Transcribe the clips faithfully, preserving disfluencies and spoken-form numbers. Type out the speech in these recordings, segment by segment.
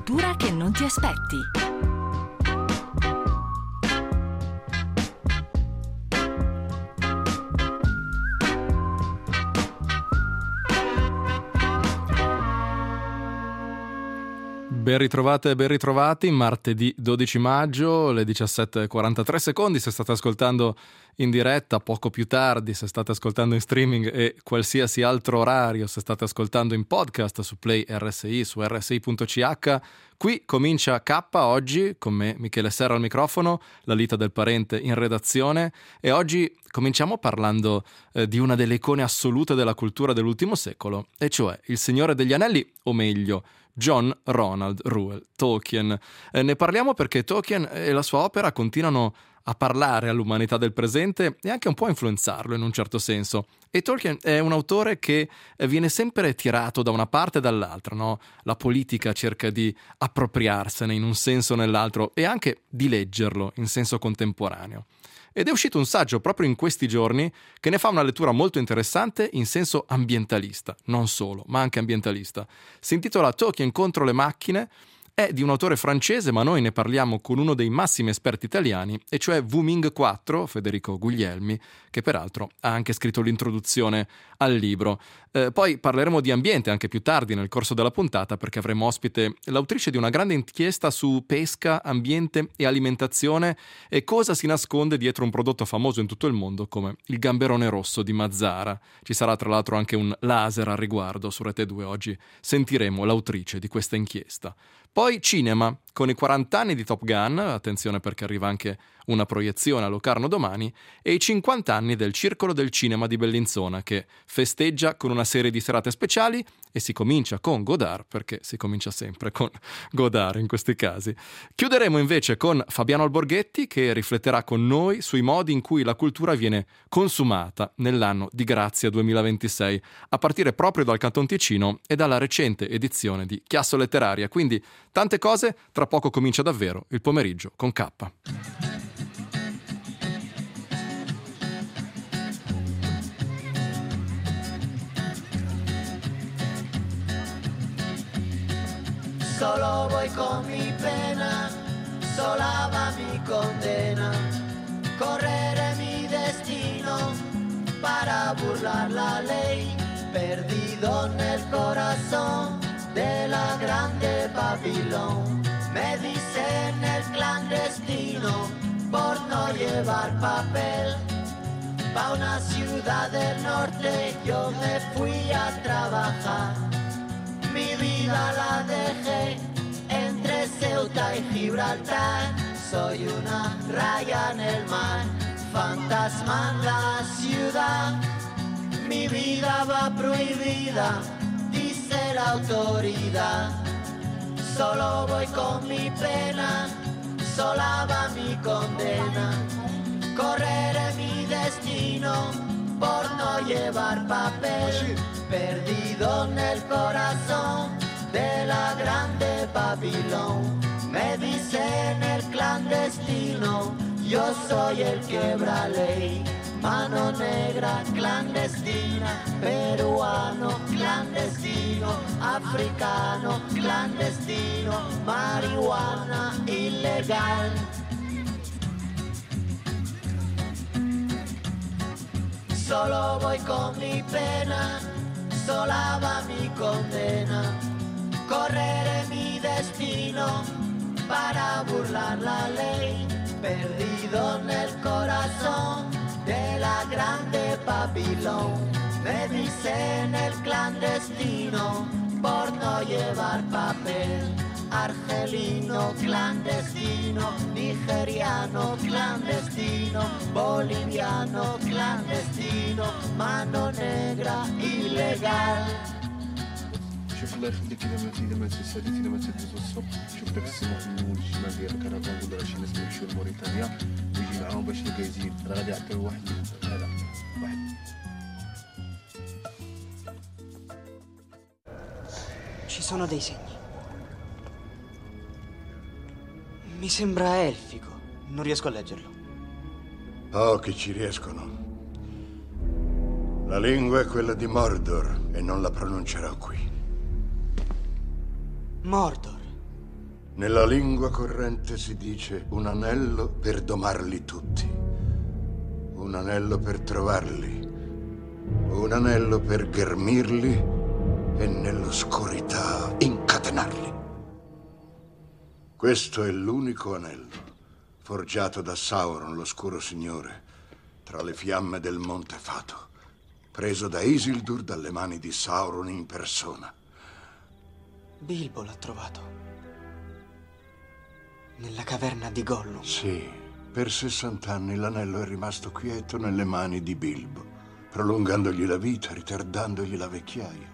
cultura che non ti aspetti. Ben ritrovate e ben ritrovati, martedì dodici maggio, le diciassette e quarantatré secondi, se state ascoltando in diretta, poco più tardi, se state ascoltando in streaming e qualsiasi altro orario, se state ascoltando in podcast su Play R S I, su R S I punto C H. Qui comincia K oggi, con me Michele Serra al microfono, la Lita del Parente in redazione, e oggi cominciamo parlando eh, di una delle icone assolute della cultura dell'ultimo secolo, e cioè Il Signore degli Anelli, o meglio John Ronald Reuel Tolkien. Eh, ne parliamo perché Tolkien e la sua opera continuano a parlare all'umanità del presente e anche un po' a influenzarlo in un certo senso. E Tolkien è un autore che viene sempre tirato da una parte e dall'altra, no? La politica cerca di appropriarsene in un senso o nell'altro e anche di leggerlo in senso contemporaneo. Ed è uscito un saggio proprio in questi giorni che ne fa una lettura molto interessante in senso ambientalista, non solo, ma anche ambientalista. Si intitola Tolkien contro le macchine, è di un autore francese, ma noi ne parliamo con uno dei massimi esperti italiani, e cioè Wu Ming quattro, Federico Guglielmi, che peraltro ha anche scritto l'introduzione al libro. Eh, poi parleremo di ambiente anche più tardi nel corso della puntata, perché avremo ospite l'autrice di una grande inchiesta su pesca, ambiente e alimentazione e cosa si nasconde dietro un prodotto famoso in tutto il mondo come il gamberone rosso di Mazara. Ci sarà tra l'altro anche un laser al riguardo su Rete due oggi. Sentiremo l'autrice di questa inchiesta. Poi cinema, con i quaranta anni di Top Gun, attenzione perché arriva anche una proiezione a Locarno domani, e i cinquanta anni del Circolo del Cinema di Bellinzona, che festeggia con una serie di serate speciali, e si comincia con Godard, perché si comincia sempre con Godard in questi casi. Chiuderemo invece con Fabiano Alborghetti, che rifletterà con noi sui modi in cui la cultura viene consumata nell'anno di grazia duemilaventisei, a partire proprio dal Canton Ticino e dalla recente edizione di Chiasso Letteraria. Quindi tante cose, tra poco comincia davvero il pomeriggio con K. Solo voy con mi pena, sola va mi condena, correré mi destino para burlar la ley, perdido en el corazón de la grande Babilón. Me dicen el clandestino por no llevar papel. Pa' una ciudad del norte yo me fui a trabajar. Mi vida la dejé entre Ceuta y Gibraltar. Soy una raya en el mar, fantasma en la ciudad. Mi vida va prohibida, dice la autoridad. Solo voy con mi pena, sola va mi condena. Correré mi destino por no llevar papel, perdido en el corazón de la grande Babilón. Me dicen el clandestino, yo soy el quebra ley. Mano negra clandestina, peruano clandestino, africano clandestino, marihuana ilegal. Solo voy con mi pena, sola va mi condena. Correré mi destino para burlar la ley, perdido en el corazón de la grande Babilón. Me dicen el clandestino por no llevar papel. Argelino clandestino, nigeriano clandestino, boliviano clandestino, mano negra ilegal. شوف الله يخليك اذا ماتي اذا ماتي ساليت اذا ماتي دوز السوق شوف داك السماح من الشمال ديالك انا كنقول راه شي ناس يمشيو لموريتانيا ويجي معاهم باش يجازين راه غادي يعطيو واحد هذا واحد. Ci sono dei segni. Mi sembra elfico, non riesco a leggerlo. Oh, che ci riescono. La lingua è quella di Mordor e non la pronuncerò qui. Mordor. Nella lingua corrente si dice un anello per domarli tutti, un anello per trovarli, un anello per ghermirli e nell'oscurità incatenarli. Questo è l'unico anello, forgiato da Sauron, l'oscuro signore, tra le fiamme del Monte Fato, preso da Isildur dalle mani di Sauron in persona. Bilbo l'ha trovato. Nella caverna di Gollum. Sì, per sessant'anni l'anello è rimasto quieto nelle mani di Bilbo, prolungandogli la vita, ritardandogli la vecchiaia.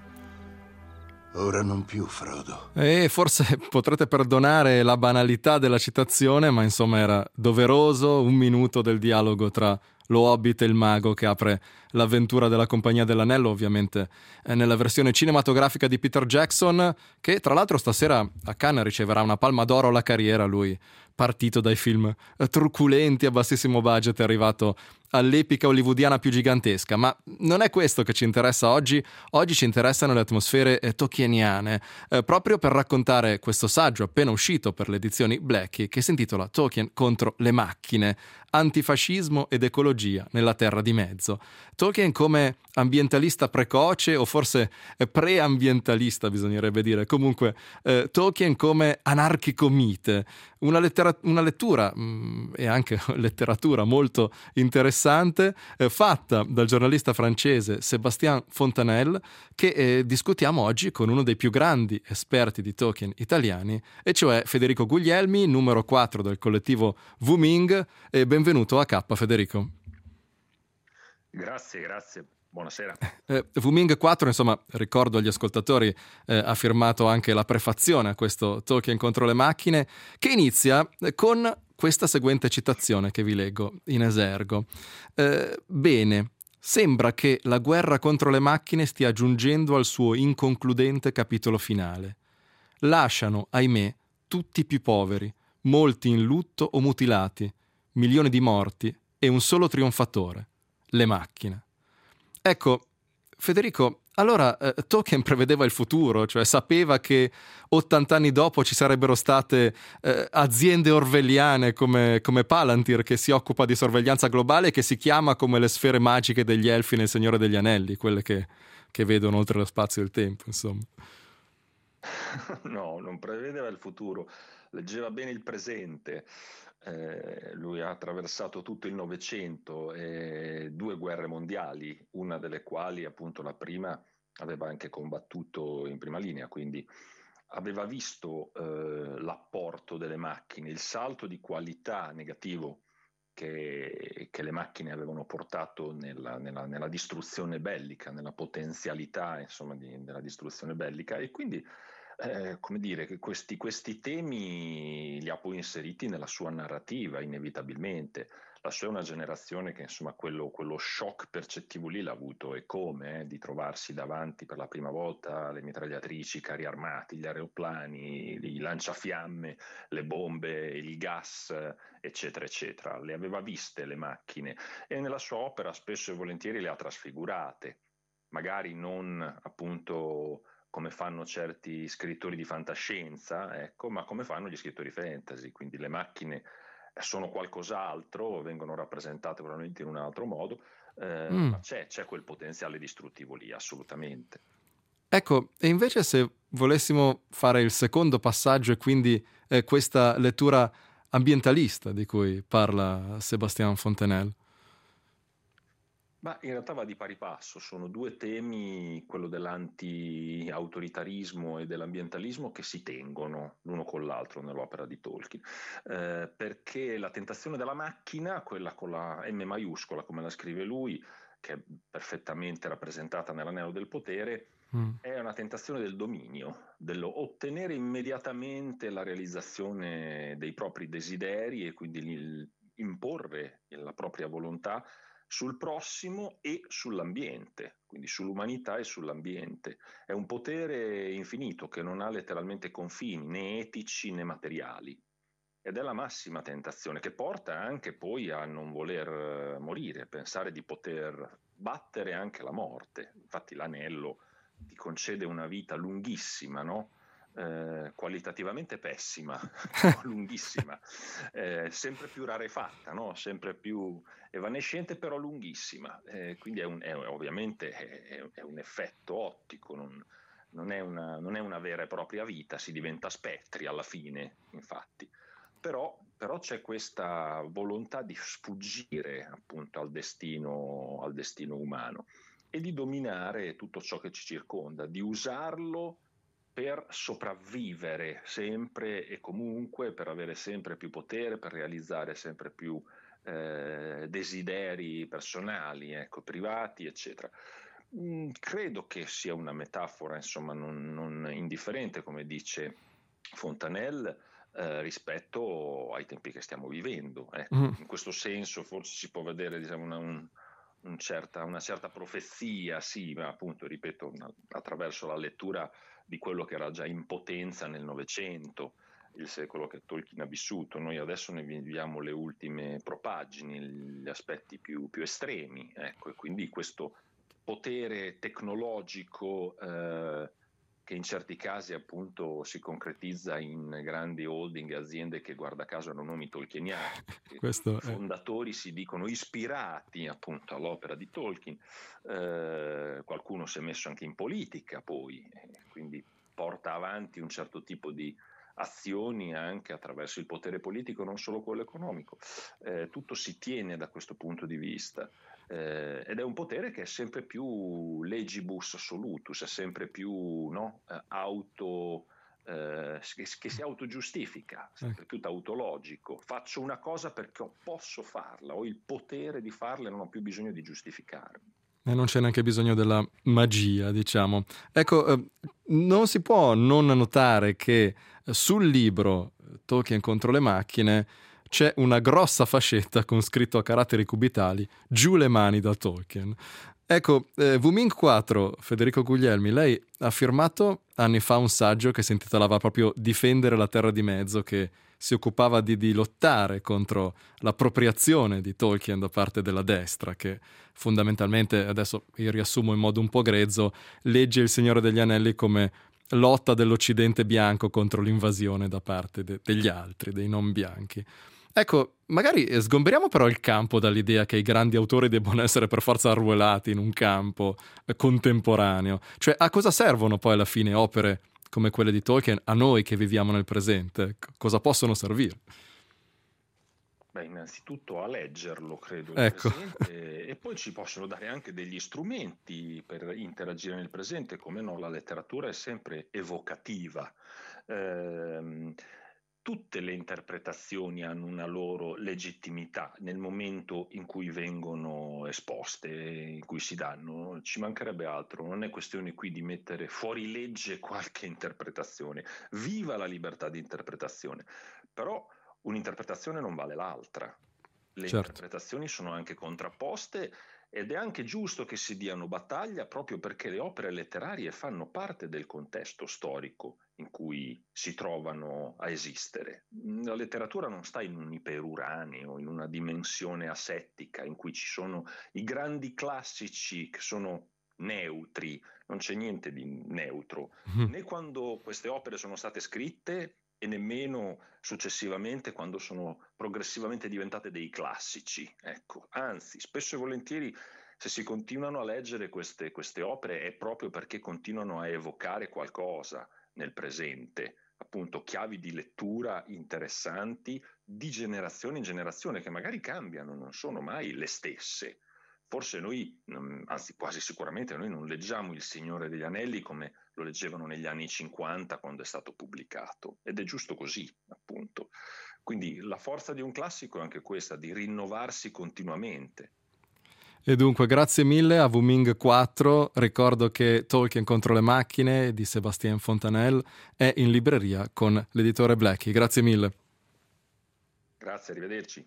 Ora non più, Frodo. E forse potrete perdonare la banalità della citazione, ma insomma era doveroso un minuto del dialogo tra lo Hobbit e il mago che apre l'avventura della Compagnia dell'Anello, ovviamente eh, nella versione cinematografica di Peter Jackson, che tra l'altro stasera a Cannes riceverà una palma d'oro alla carriera. Lui, partito dai film eh, truculenti a bassissimo budget, è arrivato all'epica hollywoodiana più gigantesca. Ma non è questo che ci interessa oggi. Oggi ci interessano le atmosfere eh, tolkieniane, eh, proprio per raccontare questo saggio appena uscito per le edizioni Blackie, che si intitola Tolkien contro le macchine, antifascismo ed ecologia nella Terra di Mezzo. Tolkien come ambientalista precoce, o forse preambientalista bisognerebbe dire, comunque eh, Tolkien come anarchico mite, una, lettera- una lettura mh, e anche letteratura molto interessante eh, fatta dal giornalista francese Sébastien Fontanelle, che eh, discutiamo oggi con uno dei più grandi esperti di Tolkien italiani, e cioè Federico Guglielmi, numero quattro del collettivo Wuming. E benvenuto a K, Federico. Grazie, grazie. Buonasera. Eh, Wuming quattro, insomma, ricordo agli ascoltatori, eh, ha firmato anche la prefazione a questo Tolkien contro le macchine, che inizia con questa seguente citazione che vi leggo in esergo. Eh, bene, sembra che la guerra contro le macchine stia giungendo al suo inconcludente capitolo finale. Lasciano, ahimè, tutti più poveri, molti in lutto o mutilati, milioni di morti e un solo trionfatore: le macchine. Ecco, Federico, allora eh, Tolkien prevedeva il futuro, cioè sapeva che ottanta anni dopo ci sarebbero state eh, aziende orwelliane come, come Palantir, che si occupa di sorveglianza globale e che si chiama come le sfere magiche degli elfi nel Signore degli Anelli, quelle che, che vedono oltre lo spazio e il tempo, insomma. No, non prevedeva il futuro, leggeva bene il presente. Eh, lui ha attraversato tutto il Novecento e due guerre mondiali, una delle quali, appunto la prima, aveva anche combattuto in prima linea, quindi aveva visto eh, l'apporto delle macchine, il salto di qualità negativo che, che le macchine avevano portato nella, nella, nella distruzione bellica, nella potenzialità, insomma, di, della distruzione bellica, e quindi Eh, come dire, che questi, questi temi li ha poi inseriti nella sua narrativa, inevitabilmente. La sua è una generazione che, insomma, quello, quello shock percettivo lì l'ha avuto, e come, eh, di trovarsi davanti per la prima volta le mitragliatrici, i carri armati, gli aeroplani, i lanciafiamme, le bombe, il gas, eccetera, eccetera. Le aveva viste le macchine, e nella sua opera spesso e volentieri le ha trasfigurate, magari non appunto come fanno certi scrittori di fantascienza, ecco, ma come fanno gli scrittori fantasy. Quindi le macchine sono qualcos'altro, vengono rappresentate probabilmente in un altro modo, eh, mm. ma c'è, c'è quel potenziale distruttivo lì, assolutamente. Ecco, e invece se volessimo fare il secondo passaggio, e quindi eh, questa lettura ambientalista di cui parla Sébastien Fontanelle. Ma in realtà va di pari passo, sono due temi, quello dell'anti-autoritarismo e dell'ambientalismo, che si tengono l'uno con l'altro nell'opera di Tolkien, eh, perché la tentazione della macchina, quella con la M maiuscola come la scrive lui, che è perfettamente rappresentata nell'Anello del Potere, mm. è una tentazione del dominio, dello ottenere immediatamente la realizzazione dei propri desideri, e quindi imporre la propria volontà sul prossimo e sull'ambiente, quindi sull'umanità e sull'ambiente. È un potere infinito che non ha letteralmente confini, né etici né materiali, ed è la massima tentazione, che porta anche poi a non voler morire, pensare di poter battere anche la morte. Infatti l'anello ti concede una vita lunghissima, no? eh, qualitativamente pessima, lunghissima, eh, sempre più rarefatta, no? Sempre più evanescente, però lunghissima, eh, quindi è un, è, ovviamente è, è un effetto ottico, non, non, è una, non è una vera e propria vita, si diventa spettri alla fine, infatti. Però, però c'è questa volontà di sfuggire appunto al destino, al destino umano e di dominare tutto ciò che ci circonda, di usarlo per sopravvivere sempre e comunque, per avere sempre più potere, per realizzare sempre più eh, desideri personali, ecco, privati, eccetera. Mm, credo che sia una metafora, insomma, non, non indifferente, come dice Fontanelle, Eh, rispetto ai tempi che stiamo vivendo. Ecco. Mm. In questo senso forse si può vedere, diciamo, una, un, un certa, una certa profezia, sì, ma appunto, ripeto, una, attraverso la lettura di quello che era già in potenza nel Novecento, il secolo che Tolkien ha vissuto. Noi adesso ne viviamo le ultime propagini, gli aspetti più, più estremi, ecco, e quindi questo potere tecnologico eh, che in certi casi appunto si concretizza in grandi holding e aziende che guarda caso hanno nomi tolkieniani. I fondatori è... si dicono ispirati appunto all'opera di Tolkien, eh, qualcuno si è messo anche in politica poi, eh, quindi porta avanti un certo tipo di azioni anche attraverso il potere politico, non solo quello economico. Eh, tutto si tiene da questo punto di vista. Eh, ed è un potere che è sempre più legibus solutus, è sempre più no, eh, auto, eh, che, che si autogiustifica, sempre più tautologico. Faccio una cosa perché posso farla, ho il potere di farla e non ho più bisogno di giustificarmi. E non c'è neanche bisogno della magia, diciamo. Ecco, eh, non si può non notare che sul libro Tolkien contro le macchine c'è una grossa fascetta con scritto a caratteri cubitali "Giù le mani da Tolkien". Ecco, eh, Wuming quattro, Federico Guglielmi, lei ha firmato anni fa un saggio che si intitolava proprio Difendere la Terra di Mezzo, che si occupava di, di lottare contro l'appropriazione di Tolkien da parte della destra, che fondamentalmente, adesso io riassumo in modo un po' grezzo, legge Il Signore degli Anelli come lotta dell'Occidente bianco contro l'invasione da parte de- degli altri, dei non bianchi. Ecco, magari sgomberiamo però il campo dall'idea che i grandi autori debbano essere per forza arruolati in un campo contemporaneo. Cioè, a cosa servono poi alla fine opere come quelle di Tolkien a noi che viviamo nel presente? Cosa possono servire? Beh, innanzitutto a leggerlo, credo, ecco. presente, e poi ci possono dare anche degli strumenti per interagire nel presente, come no, la letteratura è sempre evocativa. Ehm, Tutte le interpretazioni hanno una loro legittimità nel momento in cui vengono esposte, in cui si danno, ci mancherebbe altro, non è questione qui di mettere fuori legge qualche interpretazione, viva la libertà di interpretazione, però un'interpretazione non vale l'altra, le certo. interpretazioni sono anche contrapposte ed è anche giusto che si diano battaglia proprio perché le opere letterarie fanno parte del contesto storico in cui si trovano a esistere. La letteratura non sta in un iperuranio, in una dimensione asettica in cui ci sono i grandi classici che sono neutri, non c'è niente di neutro, mm. né quando queste opere sono state scritte e nemmeno successivamente quando sono progressivamente diventate dei classici. Ecco, anzi, spesso e volentieri se si continuano a leggere queste, queste opere è proprio perché continuano a evocare qualcosa nel presente, appunto chiavi di lettura interessanti di generazione in generazione che magari cambiano, non sono mai le stesse. Forse noi, anzi quasi sicuramente noi non leggiamo Il Signore degli Anelli come lo leggevano negli anni cinquanta quando è stato pubblicato, ed è giusto così, appunto. Quindi la forza di un classico è anche questa, di rinnovarsi continuamente. E dunque grazie mille a Wuming quattro, ricordo che Tolkien contro le macchine di Sébastien Fontanelle è in libreria con l'editore Blackie. Grazie mille. Grazie, arrivederci.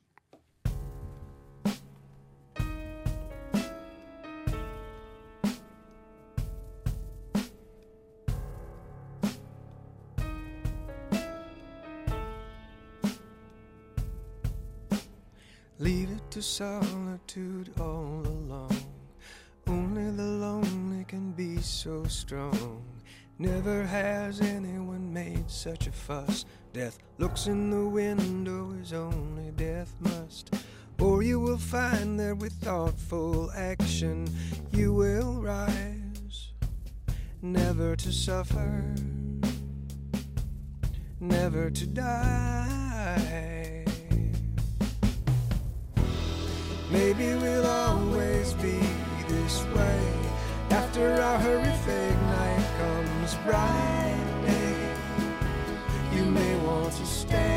Leave it to solitude all alone. Only the lonely can be so strong. Never has anyone made such a fuss. Death looks in the window as only death must. Or you will find that with thoughtful action you will rise, never to suffer, never to die. Maybe we'll always be this way. After our horrific night comes bright day. You may want to stay.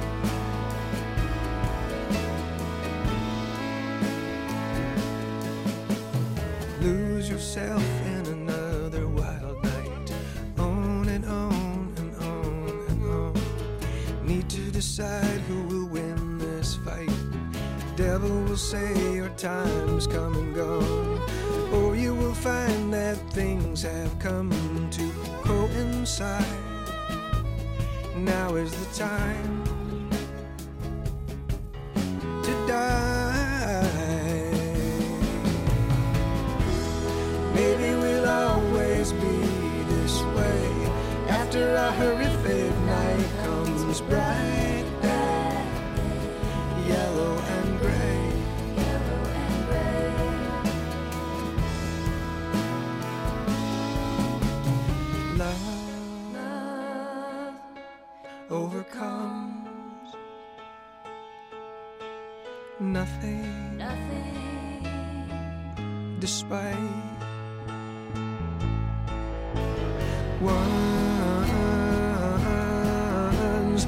Lose yourself in another wild night. On and on and on and on. Need to decide who will win this fight. The devil will say your time's come and gone. Or you will find that things have come to coincide. Now is the time to die. Maybe we'll always be this way. After a horrific night comes bright day. Yellow and gray. Yellow and gray. Love, Love overcomes nothing, nothing, despite one's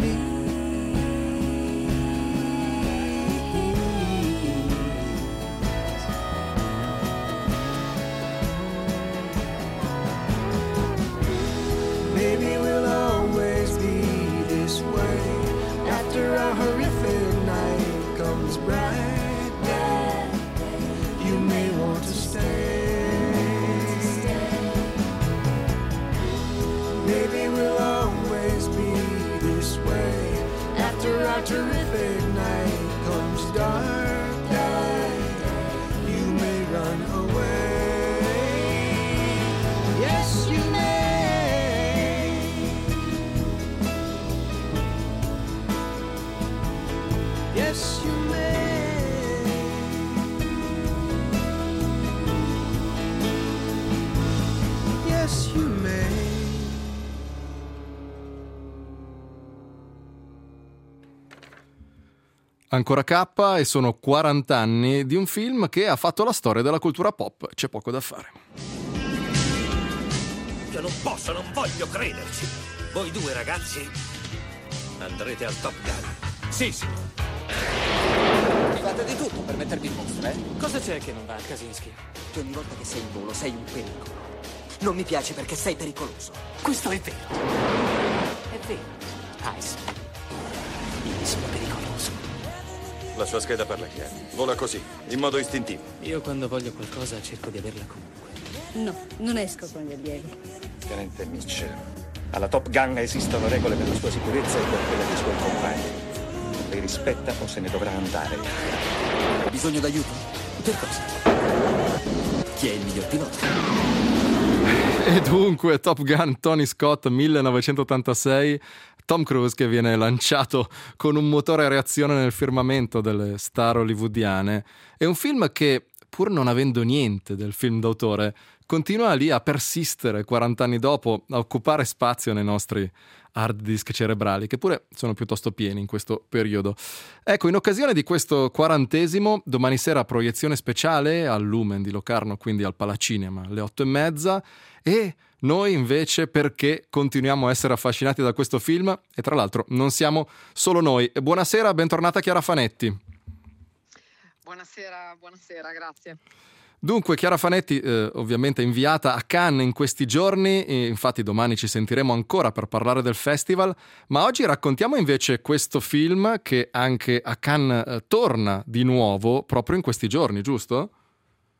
needs. Maybe we'll always be this way. After a horrific night comes bright day. You may want to stay. Maybe we'll always be this way. After our terrific night comes dark day. You may run away. Yes, you may. Yes, you may. Yes, you may. Ancora K e sono quaranta anni di un film che ha fatto la storia della cultura pop. C'è poco da fare. Io non posso, non voglio crederci. Voi due ragazzi andrete al Top Gun. Sì, sì. Fate di tutto per mettervi in mostra, eh? Cosa c'è che non va, Kaczynski? Che ogni volta che sei in volo sei un pericolo. Non mi piace perché sei pericoloso. Questo è vero. È vero. Ice. Io sono pericoloso. La sua scheda parla chiaro. Vola così, in modo istintivo. Io quando voglio qualcosa cerco di averla comunque. No, non esco con gli allievi. Tenente Mitchell, alla Top Gun esistono regole per la sua sicurezza e per quella dei suoi compagni. Le rispetta o se ne dovrà andare. Hai bisogno d'aiuto? Per cosa? Chi è il miglior pilota? E dunque Top Gun Tony Scott millenovecentottantasei, Tom Cruise che viene lanciato con un motore a reazione nel firmamento delle star hollywoodiane. È un film che, pur non avendo niente del film d'autore, continua lì a persistere quaranta anni dopo, a occupare spazio nei nostri hard disk cerebrali, che pure sono piuttosto pieni in questo periodo. Ecco, in occasione di questo quarantesimo, domani sera proiezione speciale al Lumen di Locarno, quindi al Palacinema, alle otto e mezza, e noi invece perché continuiamo a essere affascinati da questo film, e tra l'altro non siamo solo noi. Buonasera, bentornata Chiara Fanetti. Buonasera, buonasera, grazie. Dunque, Chiara Fanetti, eh, ovviamente inviata a Cannes in questi giorni, e infatti domani ci sentiremo ancora per parlare del festival, ma oggi raccontiamo invece questo film che anche a Cannes eh, torna di nuovo proprio in questi giorni, giusto?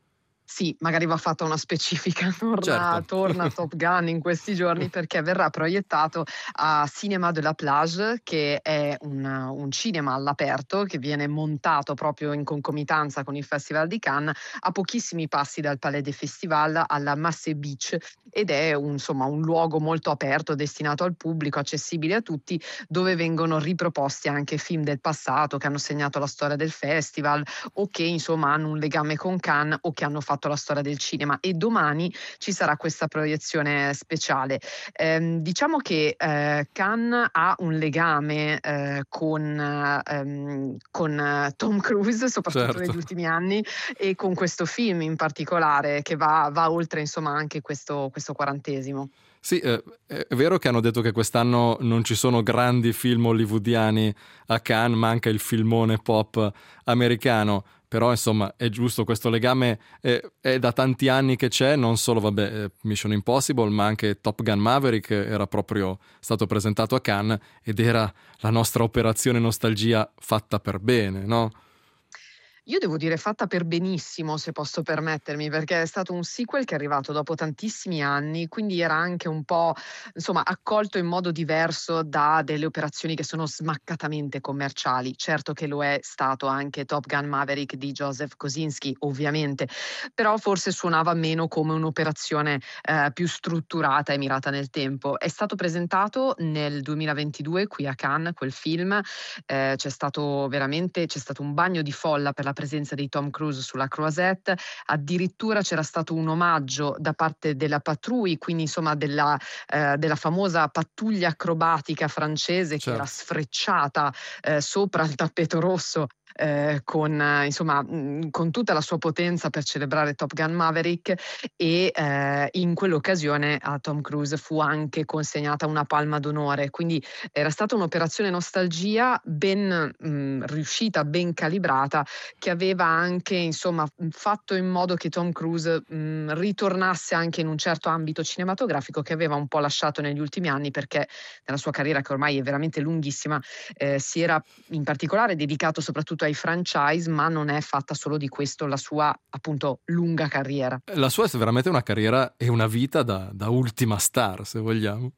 Sì, magari va fatta una specifica, torna, Certo. torna Top Gun in questi giorni perché verrà proiettato a Cinéma de la Plage, che è un, un cinema all'aperto che viene montato proprio in concomitanza con il Festival di Cannes, a pochissimi passi dal Palais des Festivals alla Massé Beach, ed è un, insomma, un luogo molto aperto, destinato al pubblico, accessibile a tutti, dove vengono riproposti anche film del passato che hanno segnato la storia del festival o che insomma hanno un legame con Cannes o che hanno fatto la storia del cinema. E domani ci sarà questa proiezione speciale. Eh, diciamo che eh, Cannes ha un legame eh, con, ehm, con Tom Cruise, soprattutto Certo. negli ultimi anni, e con questo film in particolare che va, va oltre insomma anche questo, questo quarantesimo. Sì, eh, è vero che hanno detto che quest'anno non ci sono grandi film hollywoodiani a Cannes, manca il filmone pop americano, però insomma è giusto, questo legame è, è da tanti anni che c'è, non solo vabbè Mission Impossible, ma anche Top Gun Maverick era proprio stato presentato a Cannes ed era la nostra operazione nostalgia fatta per bene, no? Io devo dire fatta per benissimo, se posso permettermi, perché è stato un sequel che è arrivato dopo tantissimi anni, quindi era anche un po', insomma, accolto in modo diverso da delle operazioni che sono smaccatamente commerciali. Certo che lo è stato anche Top Gun Maverick di Joseph Kosinski, ovviamente, però forse suonava meno come un'operazione eh, più strutturata e mirata nel tempo. È stato presentato nel duemilaventidue qui a Cannes, quel film, eh, c'è stato veramente, c'è stato un bagno di folla per la presenza di Tom Cruise sulla Croisette, addirittura c'era stato un omaggio da parte della Patrouille, quindi insomma della, eh, della famosa pattuglia acrobatica francese, certo, che era sfrecciata eh, sopra il tappeto rosso eh, con, eh, insomma, mh, con tutta la sua potenza per celebrare Top Gun Maverick, e eh, in quell'occasione a Tom Cruise fu anche consegnata una palma d'onore, quindi era stata un'operazione nostalgia ben mh, riuscita, ben calibrata, che aveva anche insomma fatto in modo che Tom Cruise mh, ritornasse anche in un certo ambito cinematografico che aveva un po' lasciato negli ultimi anni, perché nella sua carriera, che ormai è veramente lunghissima, eh, si era in particolare dedicato soprattutto ai franchise, ma non è fatta solo di questo la sua appunto lunga carriera. La sua è veramente una carriera e una vita da, da ultima star, se vogliamo.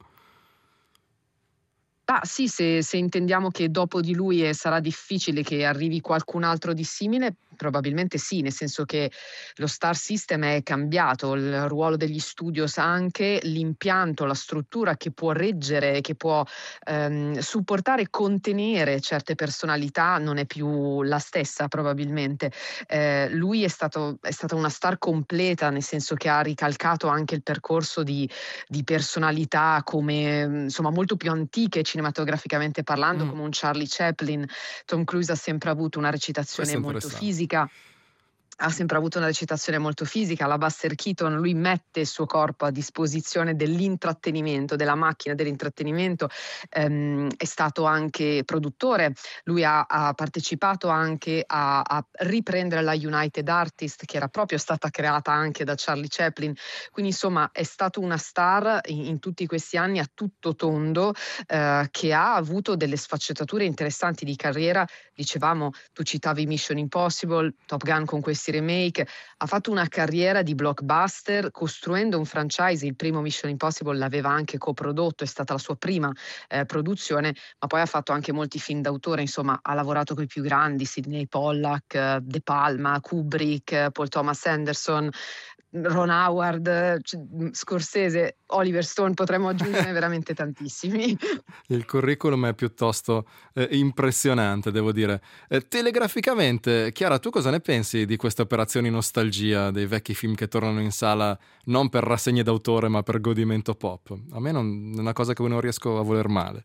Ah sì, se, se intendiamo che dopo di lui eh, sarà difficile che arrivi qualcun altro di simile, probabilmente sì, nel senso che lo star system è cambiato, il ruolo degli studios anche, l'impianto, la struttura che può reggere, che può ehm, supportare e contenere certe personalità non è più la stessa probabilmente. Eh, lui è stato è stata una star completa, nel senso che ha ricalcato anche il percorso di, di personalità come insomma molto più antiche cinematograficamente parlando, mm. come un Charlie Chaplin. Tom Cruise ha sempre avuto una recitazione molto fisica, ha sempre avuto una recitazione molto fisica. La Buster Keaton, lui mette il suo corpo a disposizione dell'intrattenimento, della macchina dell'intrattenimento, ehm, è stato anche produttore, lui ha, ha partecipato anche a, a riprendere la United Artists, che era proprio stata creata anche da Charlie Chaplin, quindi insomma è stato una star in, in tutti questi anni a tutto tondo, eh, che ha avuto delle sfaccettature interessanti di carriera. Dicevamo, tu citavi Mission Impossible, Top Gun con questi remake, ha fatto una carriera di blockbuster costruendo un franchise. Il primo Mission Impossible l'aveva anche coprodotto, è stata la sua prima eh, produzione, ma poi ha fatto anche molti film d'autore, insomma ha lavorato con i più grandi, Sidney Pollack, eh, De Palma, Kubrick, eh, Paul Thomas Anderson, Ron Howard, Scorsese, Oliver Stone, potremmo aggiungere veramente tantissimi. Il curriculum è piuttosto eh, impressionante, devo dire. Eh, telegraficamente, Chiara, tu cosa ne pensi di queste operazioni nostalgia dei vecchi film che tornano in sala non per rassegne d'autore ma per godimento pop? A me non, è una cosa che non riesco a voler male.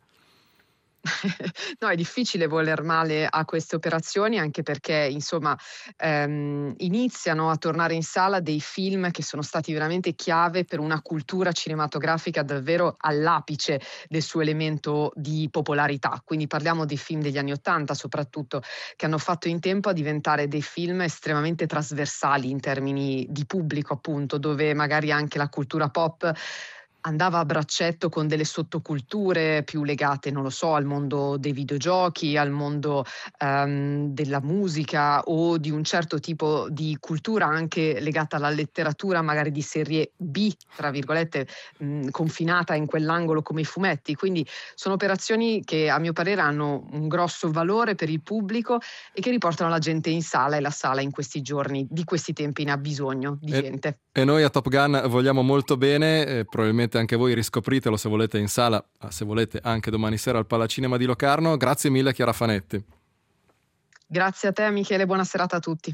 No, è difficile voler male a queste operazioni, anche perché insomma ehm, iniziano a tornare in sala dei film che sono stati veramente chiave per una cultura cinematografica davvero all'apice del suo elemento di popolarità. Quindi parliamo dei film degli anni Ottanta soprattutto, che hanno fatto in tempo a diventare dei film estremamente trasversali in termini di pubblico, appunto, dove magari anche la cultura pop andava a braccetto con delle sottoculture più legate, non lo so, al mondo dei videogiochi, al mondo um, della musica o di un certo tipo di cultura anche legata alla letteratura, magari di serie B, tra virgolette, mh, confinata in quell'angolo come i fumetti. Quindi sono operazioni che a mio parere hanno un grosso valore per il pubblico e che riportano la gente in sala, e la sala in questi giorni, di questi tempi, ne ha bisogno di e, gente. E noi a Top Gun vogliamo molto bene, eh, probabilmente anche voi riscopritelo se volete in sala, se volete anche domani sera al Palacinema di Locarno. Grazie mille Chiara Fanetti. Grazie a te Michele, buona serata a tutti.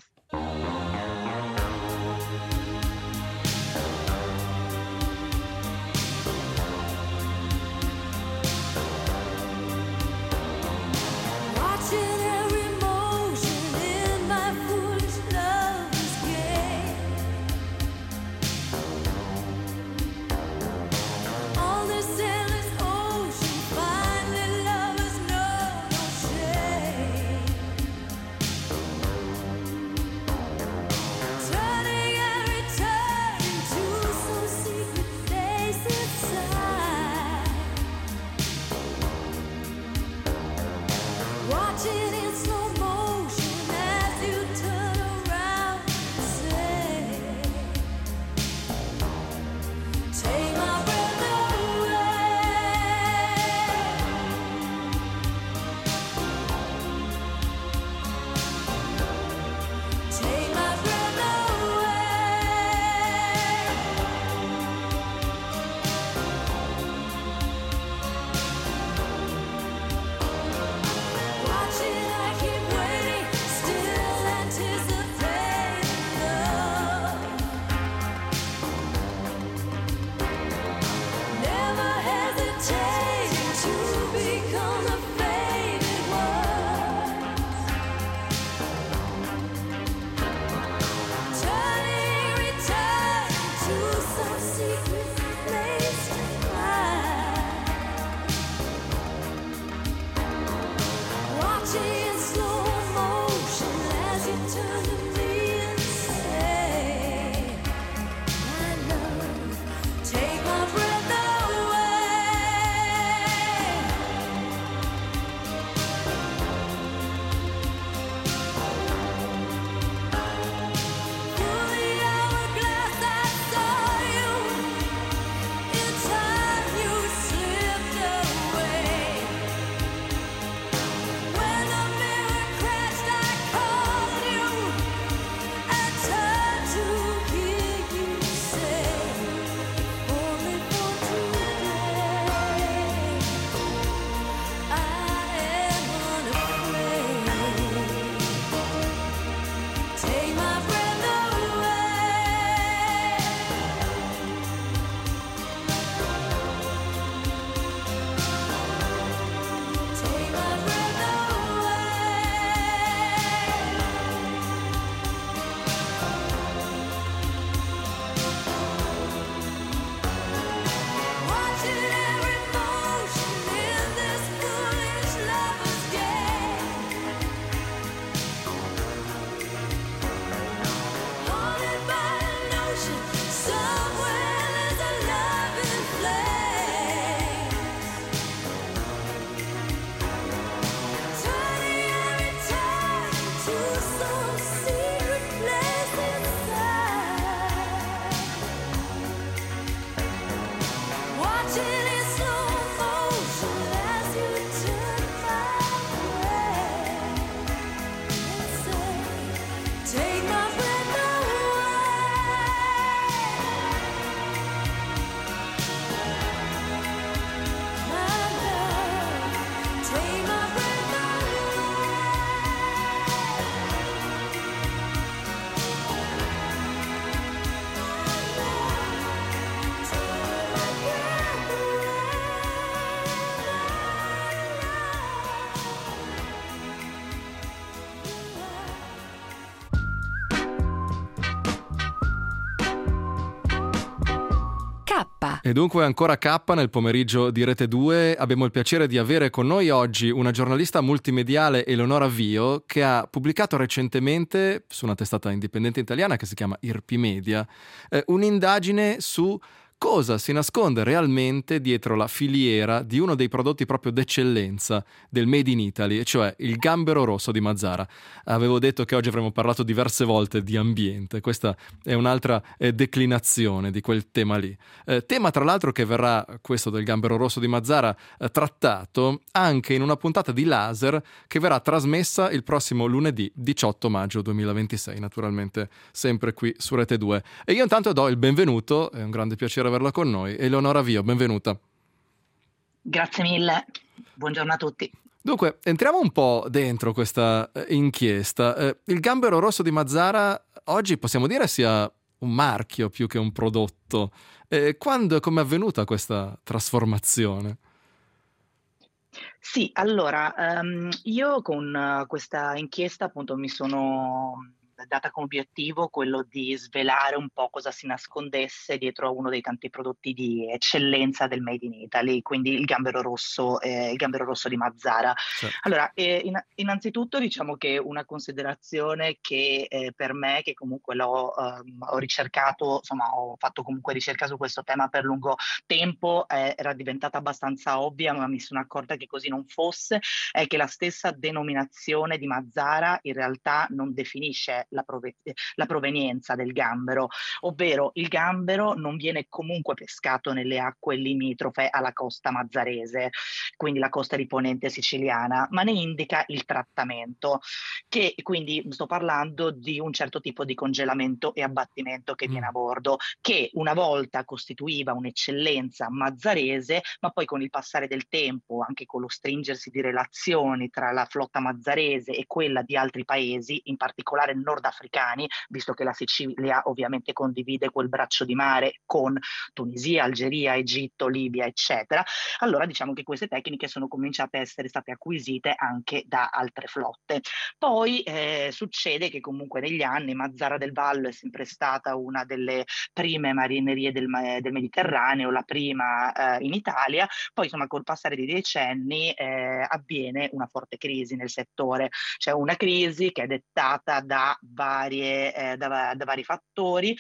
E dunque ancora K nel pomeriggio di Rete due. Abbiamo il piacere di avere con noi oggi una giornalista multimediale, Eleonora Vio, che ha pubblicato recentemente su una testata indipendente italiana che si chiama Irpi Media eh, un'indagine su cosa si nasconde realmente dietro la filiera di uno dei prodotti proprio d'eccellenza del Made in Italy, e cioè il gambero rosso di Mazzara. Avevo detto che oggi avremmo parlato diverse volte di ambiente, questa è un'altra eh, declinazione di quel tema lì. Eh, tema tra l'altro che verrà, questo del gambero rosso di Mazzara, eh, trattato anche in una puntata di Laser che verrà trasmessa il prossimo lunedì diciotto maggio duemilaventisei, naturalmente sempre qui su Rete due. E io intanto do il benvenuto, è un grande piacere averla con noi, Eleonora Vio, benvenuta. Grazie mille, buongiorno a tutti. Dunque, entriamo un po' dentro questa eh, inchiesta. Eh, il gambero rosso di Mazzara oggi possiamo dire sia un marchio più che un prodotto. Eh, quando e come è avvenuta questa trasformazione? Sì, allora, um, io con uh, questa inchiesta appunto mi sono data come obiettivo quello di svelare un po' cosa si nascondesse dietro a uno dei tanti prodotti di eccellenza del Made in Italy, quindi il gambero rosso, eh, il gambero rosso di Mazzara. Certo. Allora, eh, in, innanzitutto diciamo che una considerazione che eh, per me, che comunque l'ho um, ho ricercato, insomma ho fatto comunque ricerca su questo tema per lungo tempo, eh, era diventata abbastanza ovvia, ma mi sono accorta che così non fosse, è che la stessa denominazione di Mazzara in realtà non definisce La, prove- la provenienza del gambero, ovvero il gambero non viene comunque pescato nelle acque limitrofe alla costa mazzarese, quindi la costa di ponente siciliana, ma ne indica il trattamento, che quindi sto parlando di un certo tipo di congelamento e abbattimento che mm. viene a bordo, che una volta costituiva un'eccellenza mazzarese, ma poi con il passare del tempo, anche con lo stringersi di relazioni tra la flotta mazzarese e quella di altri paesi, in particolare nord africani, visto che la Sicilia ovviamente condivide quel braccio di mare con Tunisia, Algeria, Egitto, Libia, eccetera, allora diciamo che queste tecniche sono cominciate a essere state acquisite anche da altre flotte. Poi eh, succede che comunque negli anni Mazzara del Vallo è sempre stata una delle prime marinerie del, del Mediterraneo, la prima eh, in Italia, poi insomma col passare dei decenni eh, avviene una forte crisi nel settore, cioè una crisi che è dettata da varie eh, da, da vari fattori,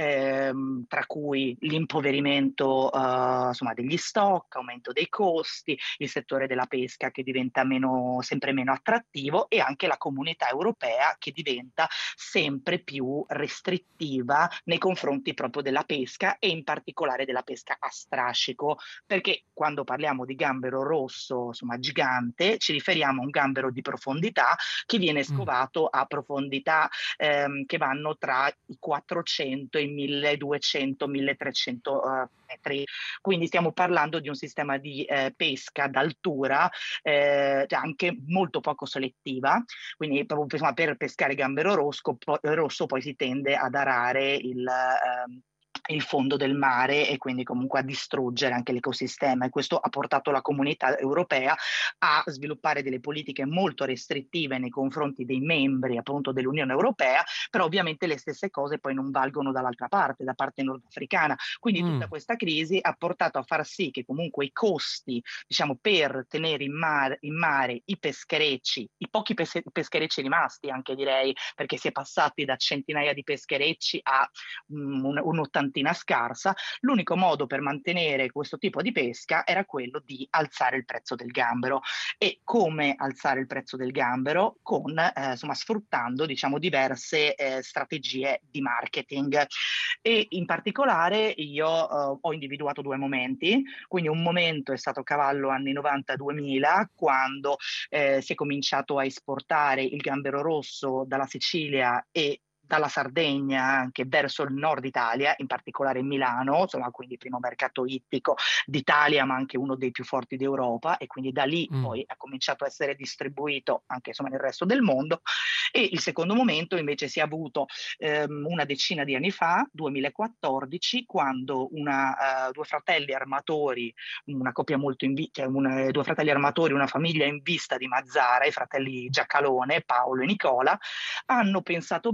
ehm, tra cui l'impoverimento eh, insomma degli stock, aumento dei costi, il settore della pesca che diventa meno, sempre meno attrattivo, e anche la comunità europea che diventa sempre più restrittiva nei confronti proprio della pesca, e in particolare della pesca a strascico, perché quando parliamo di gambero rosso insomma gigante ci riferiamo a un gambero di profondità che viene scovato a profondità ehm, che vanno tra i quattrocento e i milleduecento milletrecento uh, metri, quindi stiamo parlando di un sistema di eh, pesca d'altura eh, anche molto poco selettiva, quindi proprio insomma, per pescare gambero rosso, po- rosso poi si tende ad arare il ehm, il fondo del mare e quindi comunque a distruggere anche l'ecosistema, e questo ha portato la comunità europea a sviluppare delle politiche molto restrittive nei confronti dei membri appunto dell'Unione Europea, però ovviamente le stesse cose poi non valgono dall'altra parte, da parte nordafricana, quindi mm. tutta questa crisi ha portato a far sì che comunque i costi diciamo per tenere in mare, in mare i pescherecci, i pochi pes- pescherecci rimasti anche direi, perché si è passati da centinaia di pescherecci a um, un, un'ottantina scarsa, l'unico modo per mantenere questo tipo di pesca era quello di alzare il prezzo del gambero. E come alzare il prezzo del gambero? Con eh, insomma sfruttando diciamo diverse eh, strategie di marketing, e in particolare io eh, ho individuato due momenti. Quindi un momento è stato cavallo anni novanta duemila, quando eh, si è cominciato a esportare il gambero rosso dalla Sicilia e dalla Sardegna anche verso il nord Italia, in particolare Milano, insomma, quindi primo mercato ittico d'Italia, ma anche uno dei più forti d'Europa, e quindi da lì mm. poi ha cominciato a essere distribuito anche insomma nel resto del mondo. E il secondo momento invece si è avuto ehm, una decina di anni fa, duemilaquattordici, quando una, uh, due fratelli armatori, una coppia molto in vista, cioè una, due fratelli armatori, una famiglia in vista di Mazzara, i fratelli Giacalone, Paolo e Nicola, hanno pensato bene di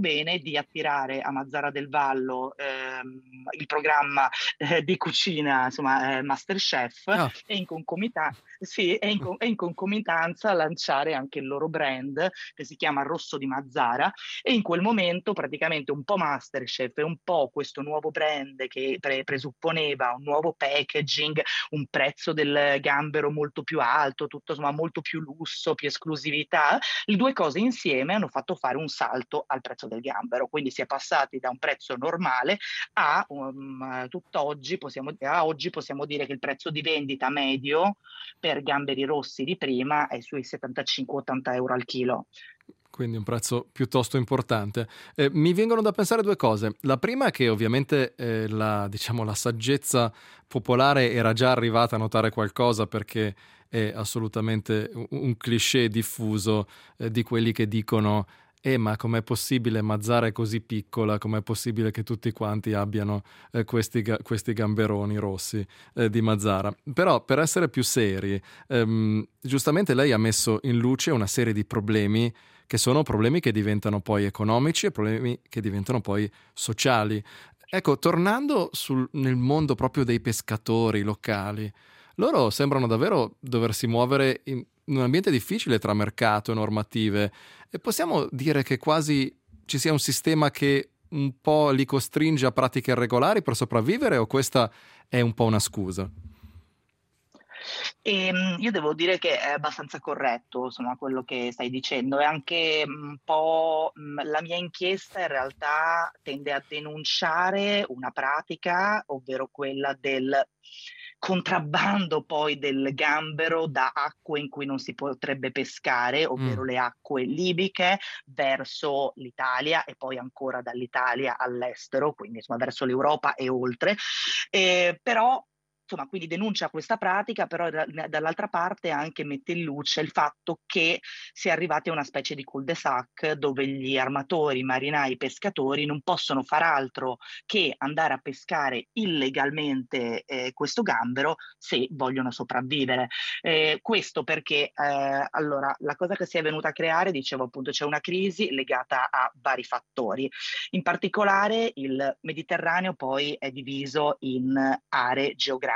di attirare a Mazara del Vallo ehm, il programma eh, di cucina, insomma, eh, MasterChef, Ah. e in concomitanza sì, e in, co- e in concomitanza lanciare anche il loro brand che si chiama Rosso di Mazara, e in quel momento praticamente un po' MasterChef e un po' questo nuovo brand che pre- presupponeva un nuovo packaging, un prezzo del gambero molto più alto, tutto insomma molto più lusso, più esclusività, le due cose insieme hanno fatto fare un salto al prezzo del gambero, quindi si è passati da un prezzo normale a um, tutt'oggi possiamo, a oggi possiamo dire che il prezzo di vendita medio per gamberi rossi di prima è sui settantacinque ottanta euro al chilo. Quindi un prezzo piuttosto importante. Eh, mi vengono da pensare due cose. La prima è che ovviamente eh, la, diciamo, la saggezza popolare era già arrivata a notare qualcosa, perché è assolutamente un, un cliché diffuso eh, di quelli che dicono Eh, ma com'è possibile, Mazara è così piccola, com'è possibile che tutti quanti abbiano eh, questi, ga- questi gamberoni rossi eh, di Mazara? Però, per essere più seri, ehm, giustamente lei ha messo in luce una serie di problemi che sono problemi che diventano poi economici e problemi che diventano poi sociali. Ecco, tornando sul, nel mondo proprio dei pescatori locali, loro sembrano davvero doversi muovere in in un ambiente difficile tra mercato e normative, e possiamo dire che quasi ci sia un sistema che un po' li costringe a pratiche irregolari per sopravvivere, o questa è un po' una scusa? E, mh, io devo dire che è abbastanza corretto, insomma, quello che stai dicendo, e anche un po' mh, la mia inchiesta in realtà tende a denunciare una pratica, ovvero quella del contrabbando poi del gambero da acque in cui non si potrebbe pescare, ovvero Mm. le acque libiche, verso l'Italia e poi ancora dall'Italia all'estero, quindi insomma verso l'Europa e oltre. Eh, però insomma, quindi denuncia questa pratica, però da- dall'altra parte anche mette in luce il fatto che si è arrivati a una specie di cul-de-sac dove gli armatori, i marinai, i pescatori non possono far altro che andare a pescare illegalmente eh, questo gambero se vogliono sopravvivere. Eh, questo perché eh, allora la cosa che si è venuta a creare, dicevo appunto, c'è una crisi legata a vari fattori. In particolare il Mediterraneo poi è diviso in aree geografiche,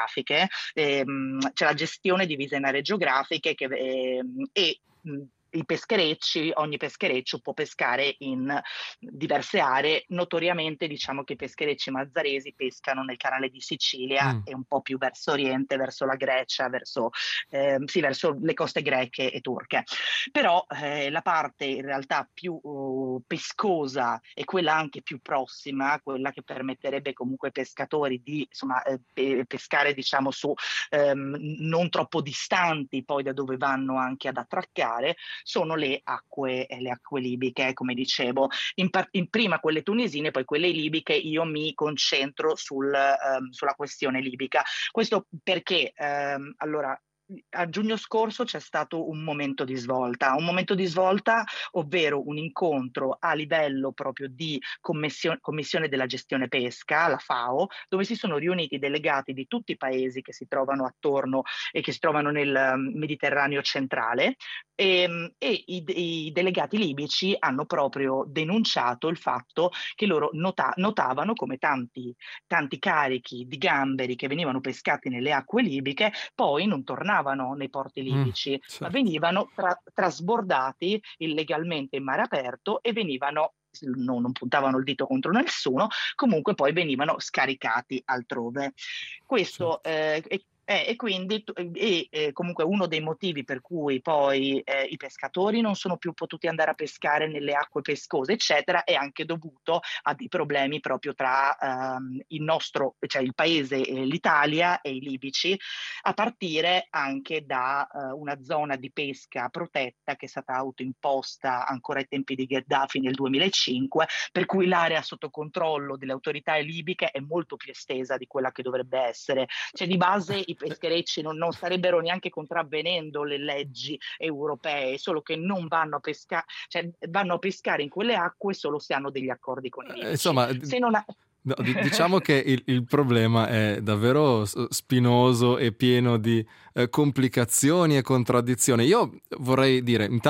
ehm, c'è la gestione divisa in aree geografiche che, ehm, e mh, i pescherecci, ogni peschereccio può pescare in diverse aree. Notoriamente diciamo che i pescherecci mazzaresi pescano nel canale di Sicilia Mm. e un po' più verso oriente, verso la Grecia, verso, ehm, sì, verso le coste greche e turche. Però eh, la parte in realtà più uh, pescosa e quella anche più prossima, quella che permetterebbe comunque ai pescatori di insomma eh, pe- pescare diciamo su ehm, non troppo distanti poi da dove vanno anche ad attraccare, sono le acque, eh, le acque libiche, come dicevo. In, par- in prima quelle tunisine, poi quelle libiche. Io mi concentro sul, ehm, sulla questione libica. Questo perché, ehm, allora, a giugno scorso c'è stato un momento di svolta, un momento di svolta, ovvero un incontro a livello proprio di commissione, commissione della gestione pesca, la FAO, dove si sono riuniti delegati di tutti i paesi che si trovano attorno e che si trovano nel um, Mediterraneo centrale, e, e i, i delegati libici hanno proprio denunciato il fatto che loro nota, notavano come tanti, tanti carichi di gamberi che venivano pescati nelle acque libiche poi non tornavano nei porti libici, Mm, certo. ma venivano tra- trasbordati illegalmente in mare aperto e venivano, no, non puntavano il dito contro nessuno, comunque poi venivano scaricati altrove. Questo eh, è Eh, e quindi e, e comunque uno dei motivi per cui poi eh, i pescatori non sono più potuti andare a pescare nelle acque pescose, eccetera, è anche dovuto a dei problemi proprio tra ehm, il nostro, cioè il paese, eh, l'Italia e i libici, a partire anche da eh, una zona di pesca protetta che è stata autoimposta ancora ai tempi di Gheddafi nel duemilacinque, per cui l'area sotto controllo delle autorità libiche è molto più estesa di quella che dovrebbe essere. Cioè di base i pescherecci non, non starebbero neanche contravvenendo le leggi europee, solo che non vanno a pescare, cioè vanno a pescare in quelle acque solo se hanno degli accordi con i libici. Eh, insomma, se non ha... no, d- diciamo che il, il problema è davvero s- spinoso e pieno di eh, complicazioni e contraddizioni. Io vorrei dire, intanto,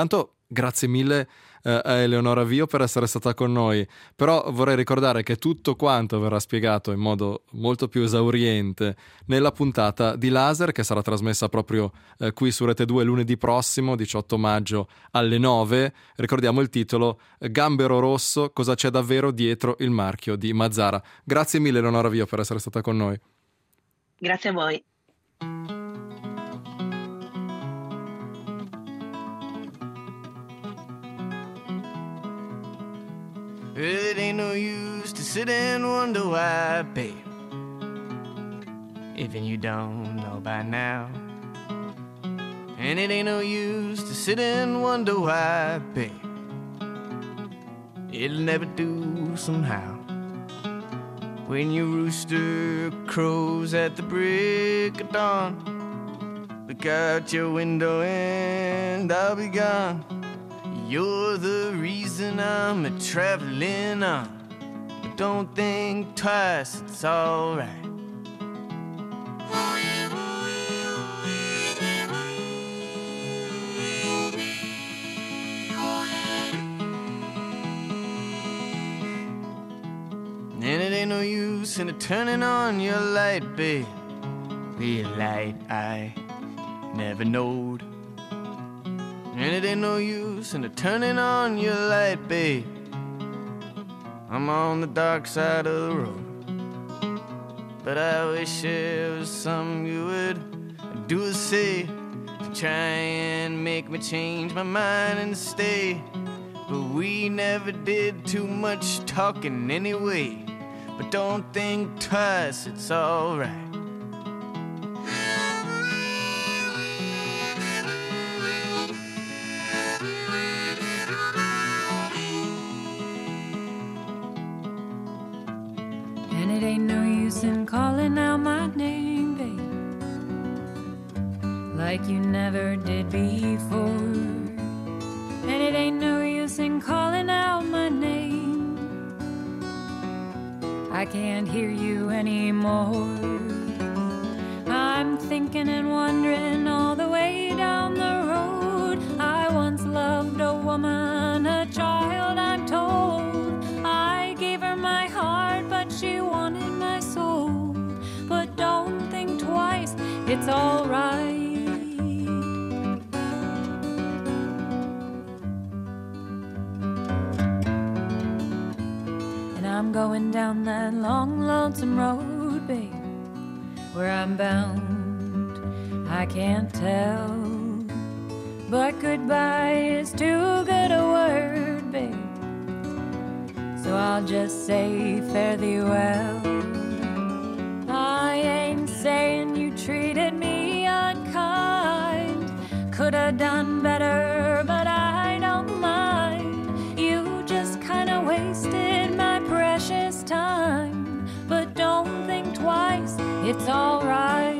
Grazie mille eh, a Eleonora Vio per essere stata con noi, però vorrei ricordare che tutto quanto verrà spiegato in modo molto più esauriente nella puntata di Laser, che sarà trasmessa proprio eh, qui su Rete due lunedì prossimo, diciotto maggio alle nove. Ricordiamo il titolo: Gambero rosso, cosa c'è davvero dietro il marchio di Mazara. Grazie mille Eleonora Vio per essere stata con noi. Grazie a voi. It ain't no use to sit and wonder why, babe. Even you don't know by now. And it ain't no use to sit and wonder why, babe. It'll never do somehow. When your rooster crows at the break of dawn, look out your window and I'll be gone. You're the reason I'm a traveling on. But don't think twice, it's alright. And it ain't no use in turning on your light, babe. The light I never knowed. And it ain't no use in turning on your light, babe. I'm on the dark side of the road. But I wish there was something you would do or say to try and make me change my mind and stay. But we never did too much talking anyway. But don't think twice, it's alright. And it ain't no use in calling out my name, babe, like you never did before. And it ain't no use in calling out my name, I can't hear you anymore. I'm thinking and wondering all the way down the road. I once loved a woman, a child, I'm told. I gave her my heart, but she wanted my soul. But don't think twice, it's alright. I'm going down that long, lonesome road, babe. Where I'm bound, I can't tell. But goodbye is too good a word, babe. So I'll just say fare thee well. I ain't saying you treated me unkind. Could have done better, but I don't mind. You just kinda wasted my precious time. But don't think twice, it's alright.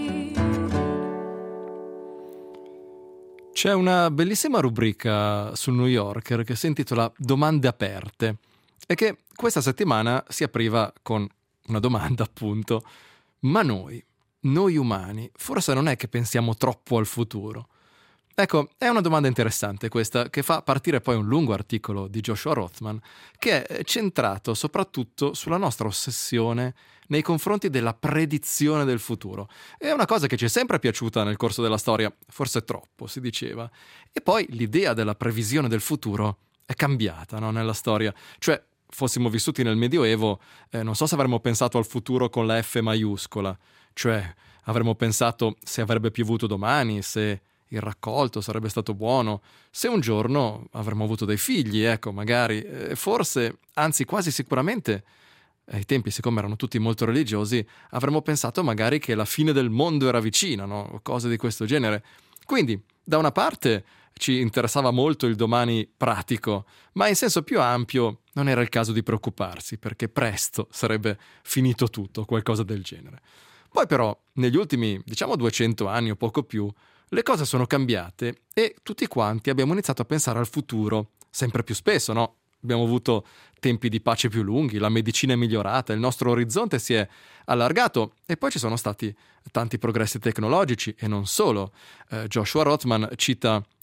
C'è una bellissima rubrica sul New Yorker che si intitola Domande aperte e che questa settimana si apriva con una domanda, appunto: ma noi, noi umani, forse non è che pensiamo troppo al futuro? Ecco, è una domanda interessante questa, che fa partire poi un lungo articolo di Joshua Rothman che è centrato soprattutto sulla nostra ossessione nei confronti della predizione del futuro. È una cosa che ci è sempre piaciuta nel corso della storia, forse troppo, si diceva. E poi l'idea della previsione del futuro è cambiata, no, nella storia. Cioè, fossimo vissuti nel Medioevo, eh, non so se avremmo pensato al futuro con la F maiuscola. Cioè, avremmo pensato se avrebbe piovuto domani, se il raccolto sarebbe stato buono, se un giorno avremmo avuto dei figli, ecco, magari. Eh, forse, anzi quasi sicuramente, ai tempi, siccome erano tutti molto religiosi, avremmo pensato magari che la fine del mondo era vicina, no? Cose di questo genere. Quindi, da una parte ci interessava molto il domani pratico, ma in senso più ampio non era il caso di preoccuparsi, perché presto sarebbe finito tutto, qualcosa del genere. Poi però, negli ultimi, diciamo duecento anni o poco più, le cose sono cambiate e tutti quanti abbiamo iniziato a pensare al futuro sempre più spesso, no? Abbiamo avuto tempi di pace più lunghi, la medicina è migliorata, il nostro orizzonte si è allargato e poi ci sono stati tanti progressi tecnologici e non solo. Eh, Joshua Rothman cita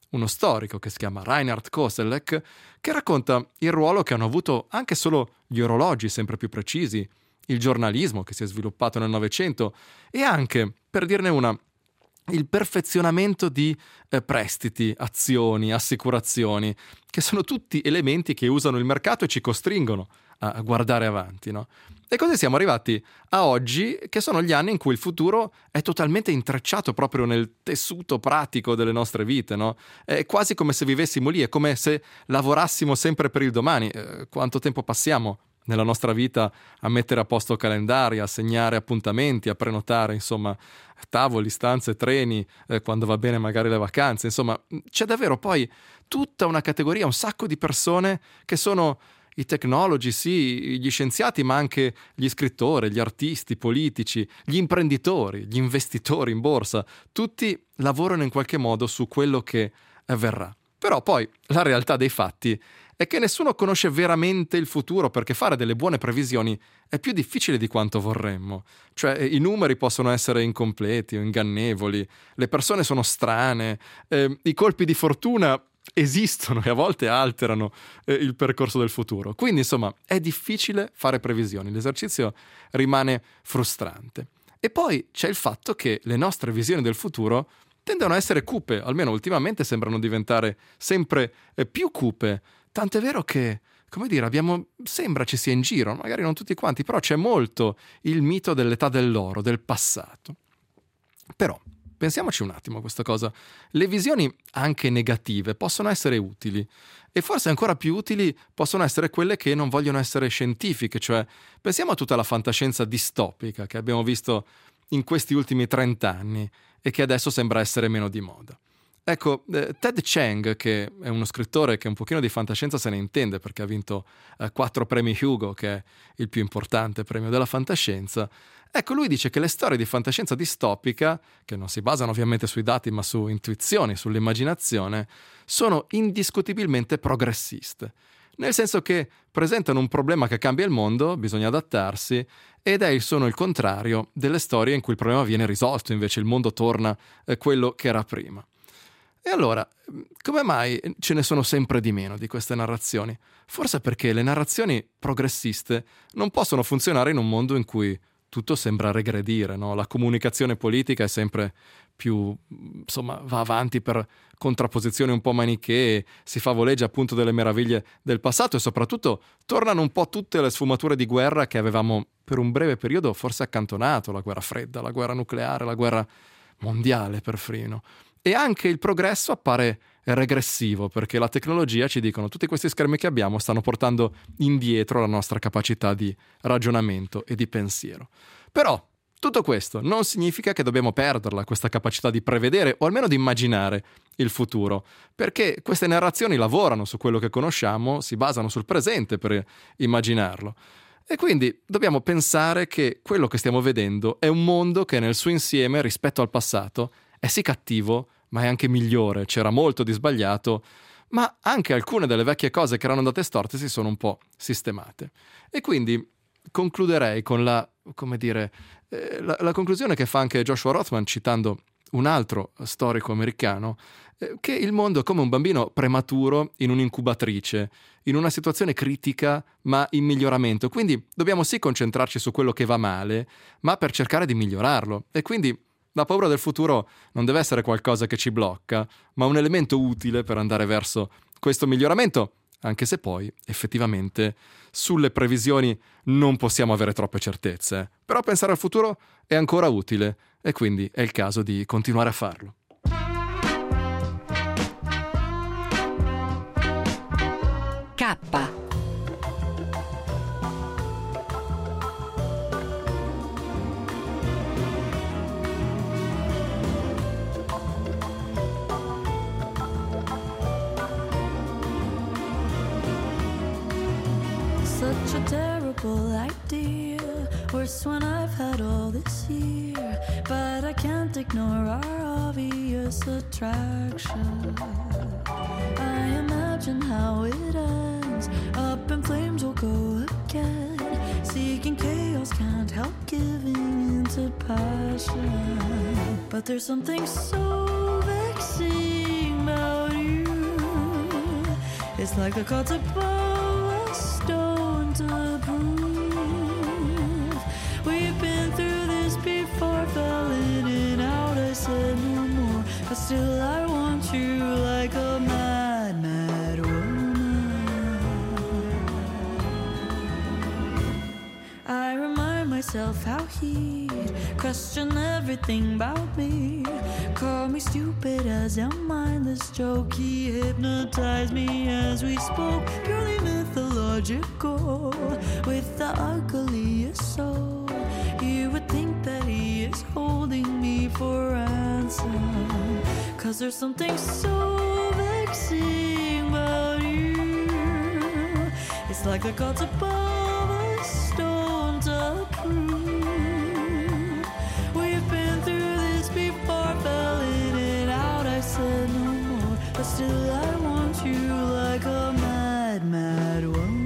uno storico che si chiama Reinhard Koselleck, che racconta il ruolo che hanno avuto anche solo gli orologi sempre più precisi, il giornalismo che si è sviluppato nel Novecento e anche, per dirne una, il perfezionamento di eh, prestiti, azioni, assicurazioni, che sono tutti elementi che usano il mercato e ci costringono a, a guardare avanti, no? E così siamo arrivati a oggi, che sono gli anni in cui il futuro è totalmente intrecciato proprio nel tessuto pratico delle nostre vite, no? È quasi come se vivessimo lì, è come se lavorassimo sempre per il domani. Eh, quanto tempo passiamo nella nostra vita a mettere a posto calendari, a segnare appuntamenti, a prenotare, insomma, tavoli, stanze, treni, eh, quando va bene magari le vacanze, insomma, c'è davvero poi tutta una categoria, un sacco di persone che sono i tecnologi, sì, gli scienziati, ma anche gli scrittori, gli artisti, i politici, gli imprenditori, gli investitori in borsa, tutti lavorano in qualche modo su quello che avverrà. Però poi la realtà dei fatti è che nessuno conosce veramente il futuro, perché fare delle buone previsioni è più difficile di quanto vorremmo. Cioè, i numeri possono essere incompleti o ingannevoli, le persone sono strane, eh, i colpi di fortuna esistono e a volte alterano eh, il percorso del futuro. Quindi, insomma, è difficile fare previsioni, l'esercizio rimane frustrante. E poi c'è il fatto che le nostre visioni del futuro tendono a essere cupe, almeno ultimamente sembrano diventare sempre eh, più cupe. Tant'è vero che, come dire, abbiamo, sembra ci sia in giro, magari non tutti quanti, però c'è molto il mito dell'età dell'oro, del passato. Però, pensiamoci un attimo a questa cosa. Le visioni anche negative possono essere utili, e forse ancora più utili possono essere quelle che non vogliono essere scientifiche, cioè pensiamo a tutta la fantascienza distopica che abbiamo visto in questi ultimi trent'anni e che adesso sembra essere meno di moda. Ecco, eh, Ted Chiang, che è uno scrittore che un pochino di fantascienza se ne intende perché ha vinto eh, quattro premi Hugo, che è il più importante premio della fantascienza, ecco, lui dice che le storie di fantascienza distopica, che non si basano ovviamente sui dati ma su intuizioni, sull'immaginazione, sono indiscutibilmente progressiste. Nel senso che presentano un problema che cambia il mondo, bisogna adattarsi, ed è sono il contrario delle storie in cui il problema viene risolto, invece il mondo torna eh, quello che era prima. E allora, come mai ce ne sono sempre di meno di queste narrazioni? Forse perché le narrazioni progressiste non possono funzionare in un mondo in cui tutto sembra regredire, no? La comunicazione politica è sempre più, insomma, va avanti per contrapposizioni un po' manichee, si favoleggia appunto delle meraviglie del passato e soprattutto tornano un po' tutte le sfumature di guerra che avevamo per un breve periodo forse accantonato, la guerra fredda, la guerra nucleare, la guerra mondiale perfino. E anche il progresso appare regressivo, perché la tecnologia, ci dicono, tutti questi schermi che abbiamo stanno portando indietro la nostra capacità di ragionamento e di pensiero. Però tutto questo non significa che dobbiamo perderla, questa capacità di prevedere o almeno di immaginare il futuro, perché queste narrazioni lavorano su quello che conosciamo, si basano sul presente per immaginarlo. E quindi dobbiamo pensare che quello che stiamo vedendo è un mondo che nel suo insieme rispetto al passato è sì cattivo, ma è anche migliore, c'era molto di sbagliato, ma anche alcune delle vecchie cose che erano andate storte si sono un po' sistemate. E quindi concluderei con la, come dire, eh, la, la conclusione che fa anche Joshua Rothman, citando un altro storico americano, eh, che il mondo è come un bambino prematuro in un'incubatrice, in una situazione critica ma in miglioramento. Quindi dobbiamo sì concentrarci su quello che va male, ma per cercare di migliorarlo. E quindi la paura del futuro non deve essere qualcosa che ci blocca, ma un elemento utile per andare verso questo miglioramento, anche se poi, effettivamente, sulle previsioni non possiamo avere troppe certezze. Però pensare al futuro è ancora utile, e quindi è il caso di continuare a farlo. K. Such a terrible idea, worse when I've had all this year, but I can't ignore our obvious attraction. I imagine how it ends, up in flames we'll go again, seeking chaos, can't help giving into passion. But there's something so vexing about you. It's like the cards above a stone to prove we've been through this before, fell in and out. I said no more, but still I want you like a mad, mad woman. I remind myself how he'd question everything about me, call me stupid as a mindless joke. He hypnotized me as we spoke, purely mythological, with the ugliest soul. You would think that he is holding me for ransom, 'cause there's something so vexing about you. It's like the gods above a stone to prove we've been through this before, fell in and out. I said no more, but still I want you like a mad, mad woman.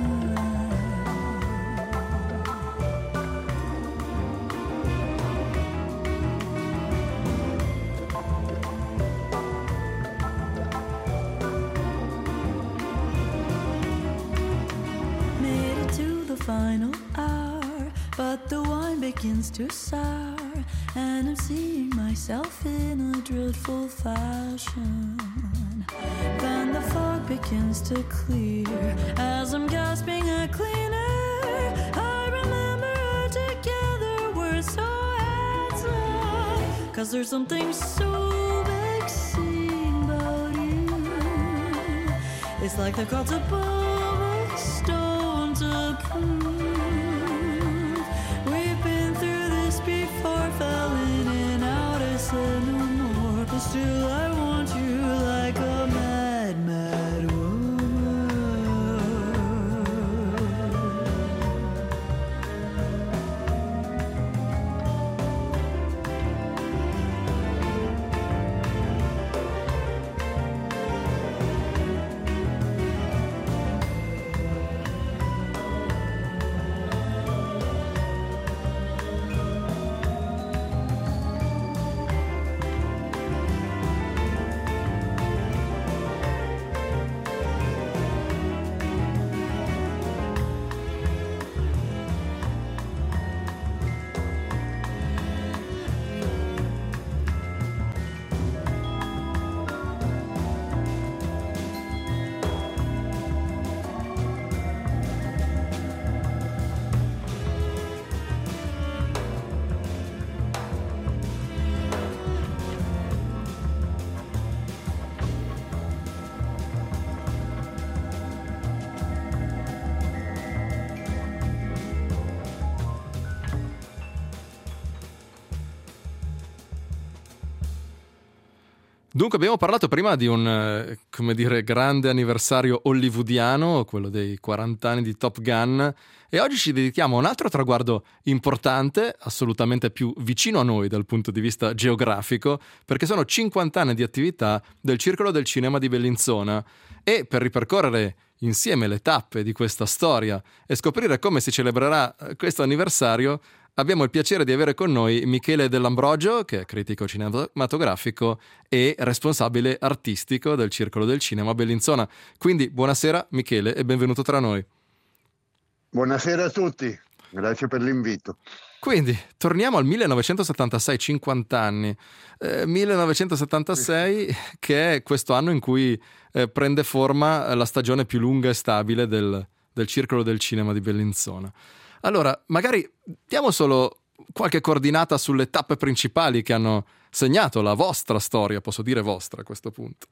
Made it to the final hour, but the wine begins to sour, and I'm seeing myself in a dreadful fashion. Then the fog begins to clear as I'm gasping at clean air. I remember our together we're so handsome, 'cause there's something so vexing about you. It's like the gods above a stone to prove we've been through this before, fell in and out. I said no more, but still I want you like a mad, mad woman. Dunque abbiamo parlato prima di un, eh, come dire, grande anniversario hollywoodiano, quello dei quaranta anni di Top Gun, e oggi ci dedichiamo a un altro traguardo importante, assolutamente più vicino a noi dal punto di vista geografico, perché sono cinquanta anni di attività del Circolo del Cinema di Bellinzona, e per ripercorrere insieme le tappe di questa storia e scoprire come si celebrerà questo anniversario, abbiamo il piacere di avere con noi Michele Dell'Ambrogio, che è critico cinematografico e responsabile artistico del Circolo del Cinema Bellinzona. Quindi buonasera Michele e benvenuto tra noi. Buonasera a tutti, grazie per l'invito. Quindi torniamo al millenovecentosettantasei, cinquanta anni. Eh, millenovecentosettantasei che è questo anno in cui eh, prende forma la stagione più lunga e stabile del, del Circolo del Cinema di Bellinzona. Allora, magari diamo solo qualche coordinata sulle tappe principali che hanno segnato la vostra storia, posso dire vostra a questo punto.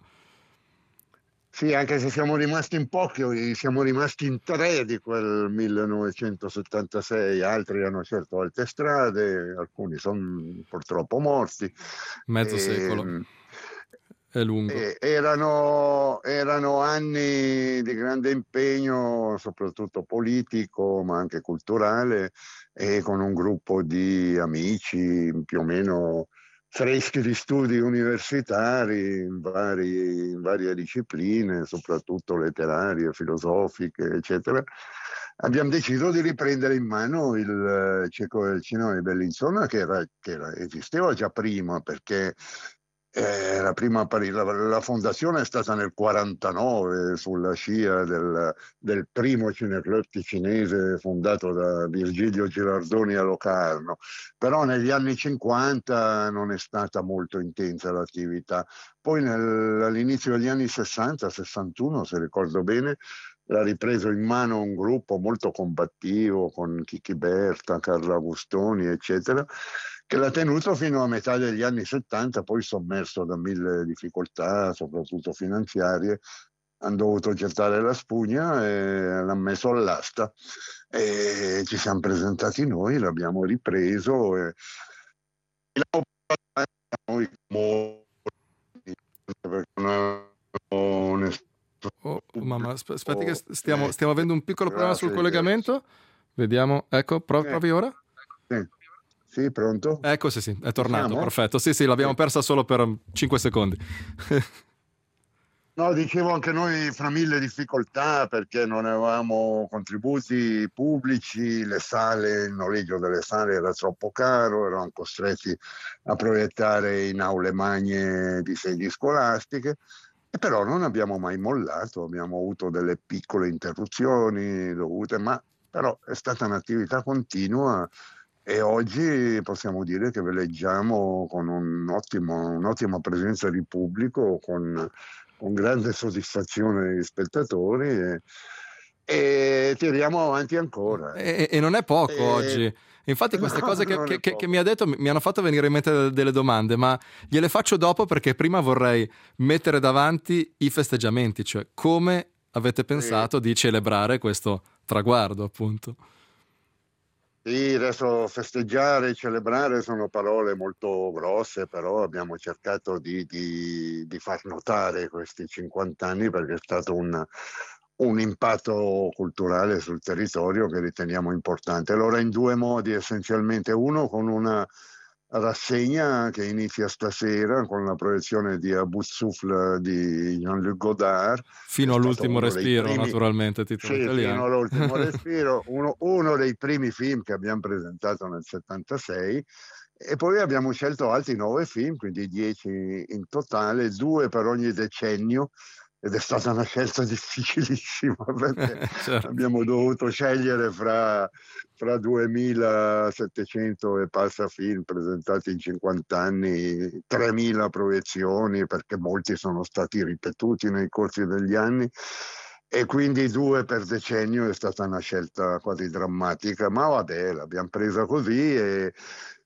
Sì, anche se siamo rimasti in pochi, siamo rimasti in tre di quel millenovecentosettantasei, altri hanno scelto altre strade, alcuni sono purtroppo morti. Mezzo e, secolo. È lungo. E, erano, erano anni di grande impegno, soprattutto politico, ma anche culturale, e con un gruppo di amici più o meno freschi di studi universitari in, vari, in varie discipline, soprattutto letterarie, filosofiche, eccetera. Abbiamo deciso di riprendere in mano il Circolo del Cinema di Bellinzona, che, era, che era, esisteva già prima, perché Eh, la, prima, la, la fondazione è stata nel quarantanove, sulla scia del, del primo cineclub cinese fondato da Virgilio Girardoni a Locarno, però negli anni cinquanta non è stata molto intensa l'attività. Poi nel, all'inizio degli anni sessanta, sessantuno se ricordo bene, l'ha ripreso in mano un gruppo molto combattivo con Chicchi Berta, Carlo Agustoni, eccetera, che l'ha tenuto fino a metà degli anni settanta, poi sommerso da mille difficoltà, soprattutto finanziarie, hanno dovuto gettare la spugna e l'hanno messo all'asta. E ci siamo presentati noi, l'abbiamo ripreso e noi Oh, mamma, aspetti che stiamo, stiamo avendo un piccolo problema sul collegamento. Vediamo, ecco, provi, provi ora? Sì. Sì, pronto? Ecco, sì, sì, è tornato, Siamo? perfetto. Sì, sì, l'abbiamo persa solo per cinque secondi. No, dicevo anche noi fra mille difficoltà perché non avevamo contributi pubblici, le sale, il noleggio delle sale era troppo caro, eravamo costretti a proiettare in aule magne di sedi scolastiche, e però non abbiamo mai mollato, abbiamo avuto delle piccole interruzioni dovute, ma però è stata un'attività continua. E oggi possiamo dire che veleggiamo con un ottimo, un'ottima presenza di pubblico, con, con grande soddisfazione degli spettatori e, e tiriamo avanti ancora. E, e non è poco e... oggi. Infatti queste no, cose che, che, che mi ha detto mi hanno fatto venire in mente delle domande, ma gliele faccio dopo perché prima vorrei mettere davanti i festeggiamenti, cioè come avete pensato sì. di celebrare questo traguardo, appunto. Sì, adesso festeggiare, celebrare sono parole molto grosse, però abbiamo cercato di, di, di far notare questi cinquanta anni perché è stato un, un impatto culturale sul territorio che riteniamo importante. Allora in due modi essenzialmente, uno con una rassegna che inizia stasera con la proiezione di A Bout Souffle di Jean-Luc Godard. Fino all'ultimo respiro, primi... naturalmente, titolo sì, italiano. Fino all'ultimo respiro, uno, uno dei primi film che abbiamo presentato nel settantasei, e poi abbiamo scelto altri nove film, quindi dieci in totale, due per ogni decennio, ed è stata una scelta difficilissima perché certo. abbiamo dovuto scegliere fra, fra duemilasettecento e passa film presentati in cinquanta anni, tremila proiezioni perché molti sono stati ripetuti nei corsi degli anni, e quindi due per decennio è stata una scelta quasi drammatica, ma vabbè, l'abbiamo presa così e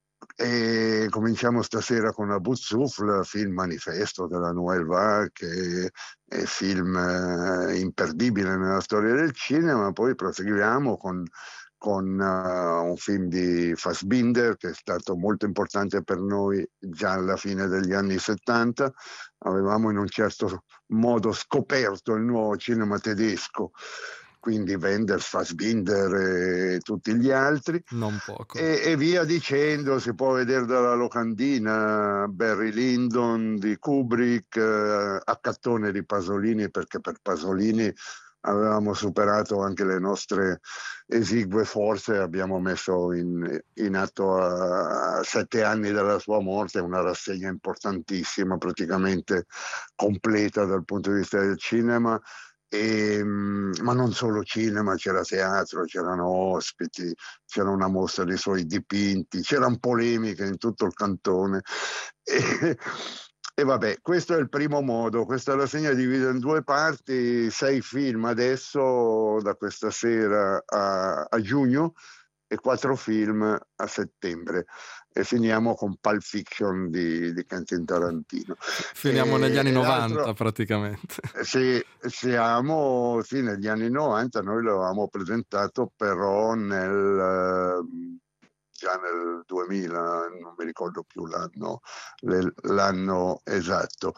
E cominciamo stasera con A Bout Souffle, film manifesto della Nouvelle Vague, che è film eh, imperdibile nella storia del cinema. Poi proseguiamo con, con uh, un film di Fassbinder che è stato molto importante per noi già alla fine degli anni settanta. Avevamo in un certo modo scoperto il nuovo cinema tedesco, quindi Wenders, Fassbinder e tutti gli altri, non poco. E, e via dicendo. Si può vedere dalla locandina Barry Lyndon di Kubrick, eh, Accattone di Pasolini, perché per Pasolini avevamo superato anche le nostre esigue forze, abbiamo messo in, in atto a, a sette anni dalla sua morte una rassegna importantissima, praticamente completa dal punto di vista del cinema. E, ma non solo cinema, c'era teatro, c'erano ospiti, c'era una mostra dei suoi dipinti, c'erano polemiche in tutto il cantone e, e vabbè, questo è il primo modo. Questa rassegna divide in due parti, sei film adesso da questa sera a, a giugno e quattro film a settembre, e finiamo con Pulp Fiction di, di Quentin Tarantino. Finiamo e negli anni novanta praticamente. Sì, siamo sì, negli anni novanta. Noi l'avevamo presentato però nel già nel duemila, non mi ricordo più l'anno, l'anno esatto.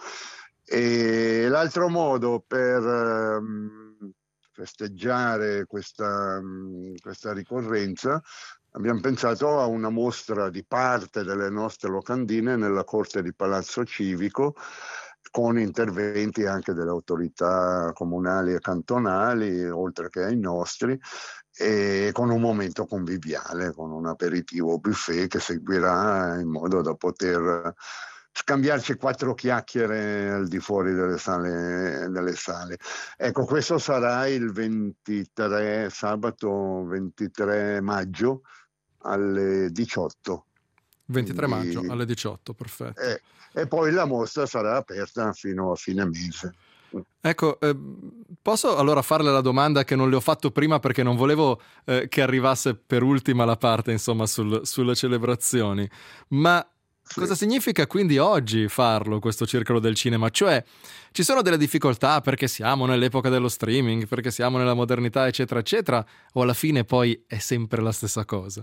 E l'altro modo per um, festeggiare questa, questa ricorrenza, abbiamo pensato a una mostra di parte delle nostre locandine nella corte di Palazzo Civico, con interventi anche delle autorità comunali e cantonali, oltre che ai nostri, e con un momento conviviale, con un aperitivo buffet che seguirà, in modo da poter scambiarci quattro chiacchiere al di fuori delle sale, delle sale. Ecco, questo sarà il ventitré, sabato ventitré maggio alle diciotto. ventitré Quindi, maggio alle diciotto, perfetto. Eh, e poi la mostra sarà aperta fino a fine mese. Ecco, eh, posso allora farle la domanda che non le ho fatto prima perché non volevo eh, che arrivasse per ultima la parte, insomma, sul, sulle celebrazioni, ma sì. Cosa significa quindi oggi farlo, questo Circolo del Cinema? Cioè, ci sono delle difficoltà perché siamo nell'epoca dello streaming, perché siamo nella modernità, eccetera, eccetera, o alla fine poi è sempre la stessa cosa?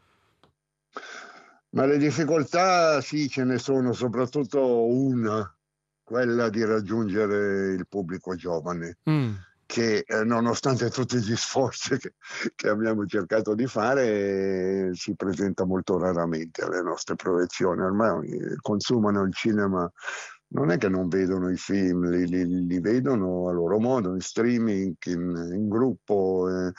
Ma le difficoltà sì, ce ne sono, soprattutto una, quella di raggiungere il pubblico giovane, mm. che eh, nonostante tutti gli sforzi che, che abbiamo cercato di fare, eh, si presenta molto raramente alle nostre proiezioni. Ormai eh, consumano il cinema, non è che non vedono i film, li, li, li vedono a loro modo, in streaming, in, in gruppo, eh,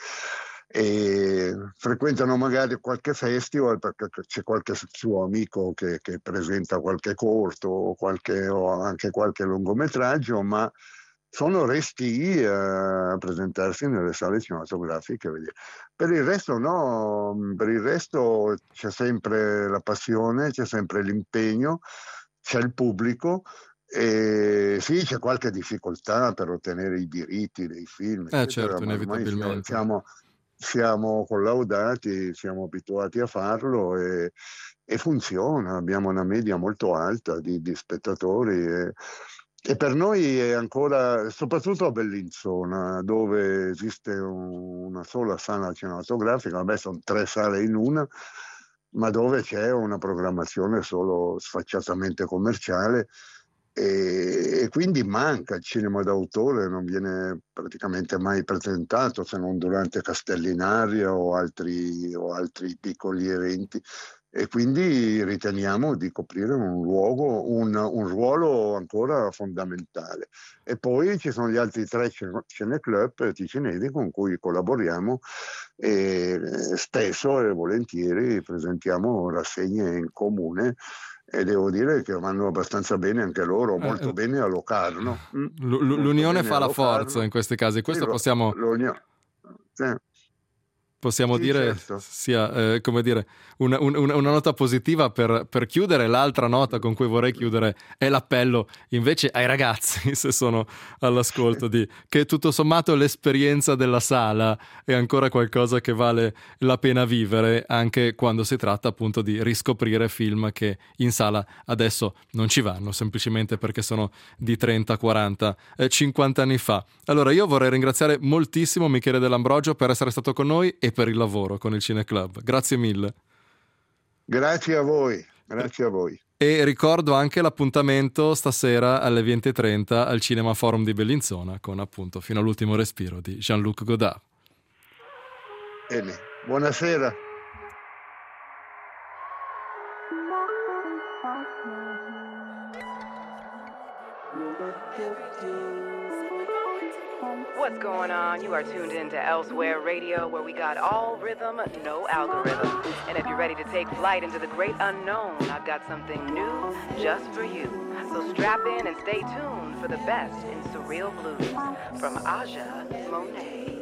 e frequentano magari qualche festival perché c'è qualche suo amico che, che presenta qualche corto o, qualche, o anche qualche lungometraggio, ma sono resti a presentarsi nelle sale cinematografiche. Per il resto no, per il resto c'è sempre la passione, c'è sempre l'impegno, c'è il pubblico. E sì, c'è qualche difficoltà per ottenere i diritti dei film, eh, certo, inevitabilmente. Siamo, siamo collaudati, siamo abituati a farlo e, e funziona, abbiamo una media molto alta di, di spettatori e, e per noi è ancora, soprattutto a Bellinzona, dove esiste un, una sola sala cinematografica, vabbè sono tre sale in una, ma dove c'è una programmazione solo sfacciatamente commerciale. E, e quindi manca il cinema d'autore, non viene praticamente mai presentato se non durante Castellinaria o altri, o altri piccoli eventi, e quindi riteniamo di coprire un luogo, un, un ruolo ancora fondamentale. E poi ci sono gli altri tre cineclub ticinesi con cui collaboriamo e spesso e volentieri presentiamo rassegne in comune. E devo dire che vanno abbastanza bene anche loro, molto eh, bene a Locarno. L- l- l'unione fa la forza in questi casi, questo sì, possiamo... Sì. Possiamo sì, dire certo. sia eh, come dire una, una, una nota positiva per, per chiudere. L'altra nota con cui vorrei chiudere è l'appello invece ai ragazzi, se sono all'ascolto, di che tutto sommato l'esperienza della sala è ancora qualcosa che vale la pena vivere, anche quando si tratta appunto di riscoprire film che in sala adesso non ci vanno, semplicemente perché sono di trenta, quaranta, cinquanta anni fa. Allora io vorrei ringraziare moltissimo Michele Dell'Ambrogio per essere stato con noi e per il lavoro con il Cineclub. Grazie mille. Grazie a voi, grazie a voi. E ricordo anche l'appuntamento stasera alle venti e trenta al Cinema Forum di Bellinzona con appunto Fino all'ultimo respiro di Jean-Luc Godard. Bene, buonasera. What's going on? You are tuned into Elsewhere Radio, where we got all rhythm, no algorithm. And if you're ready to take flight into the great unknown, I've got something new just for you. So strap in and stay tuned for the best in surreal blues from Aja Monet.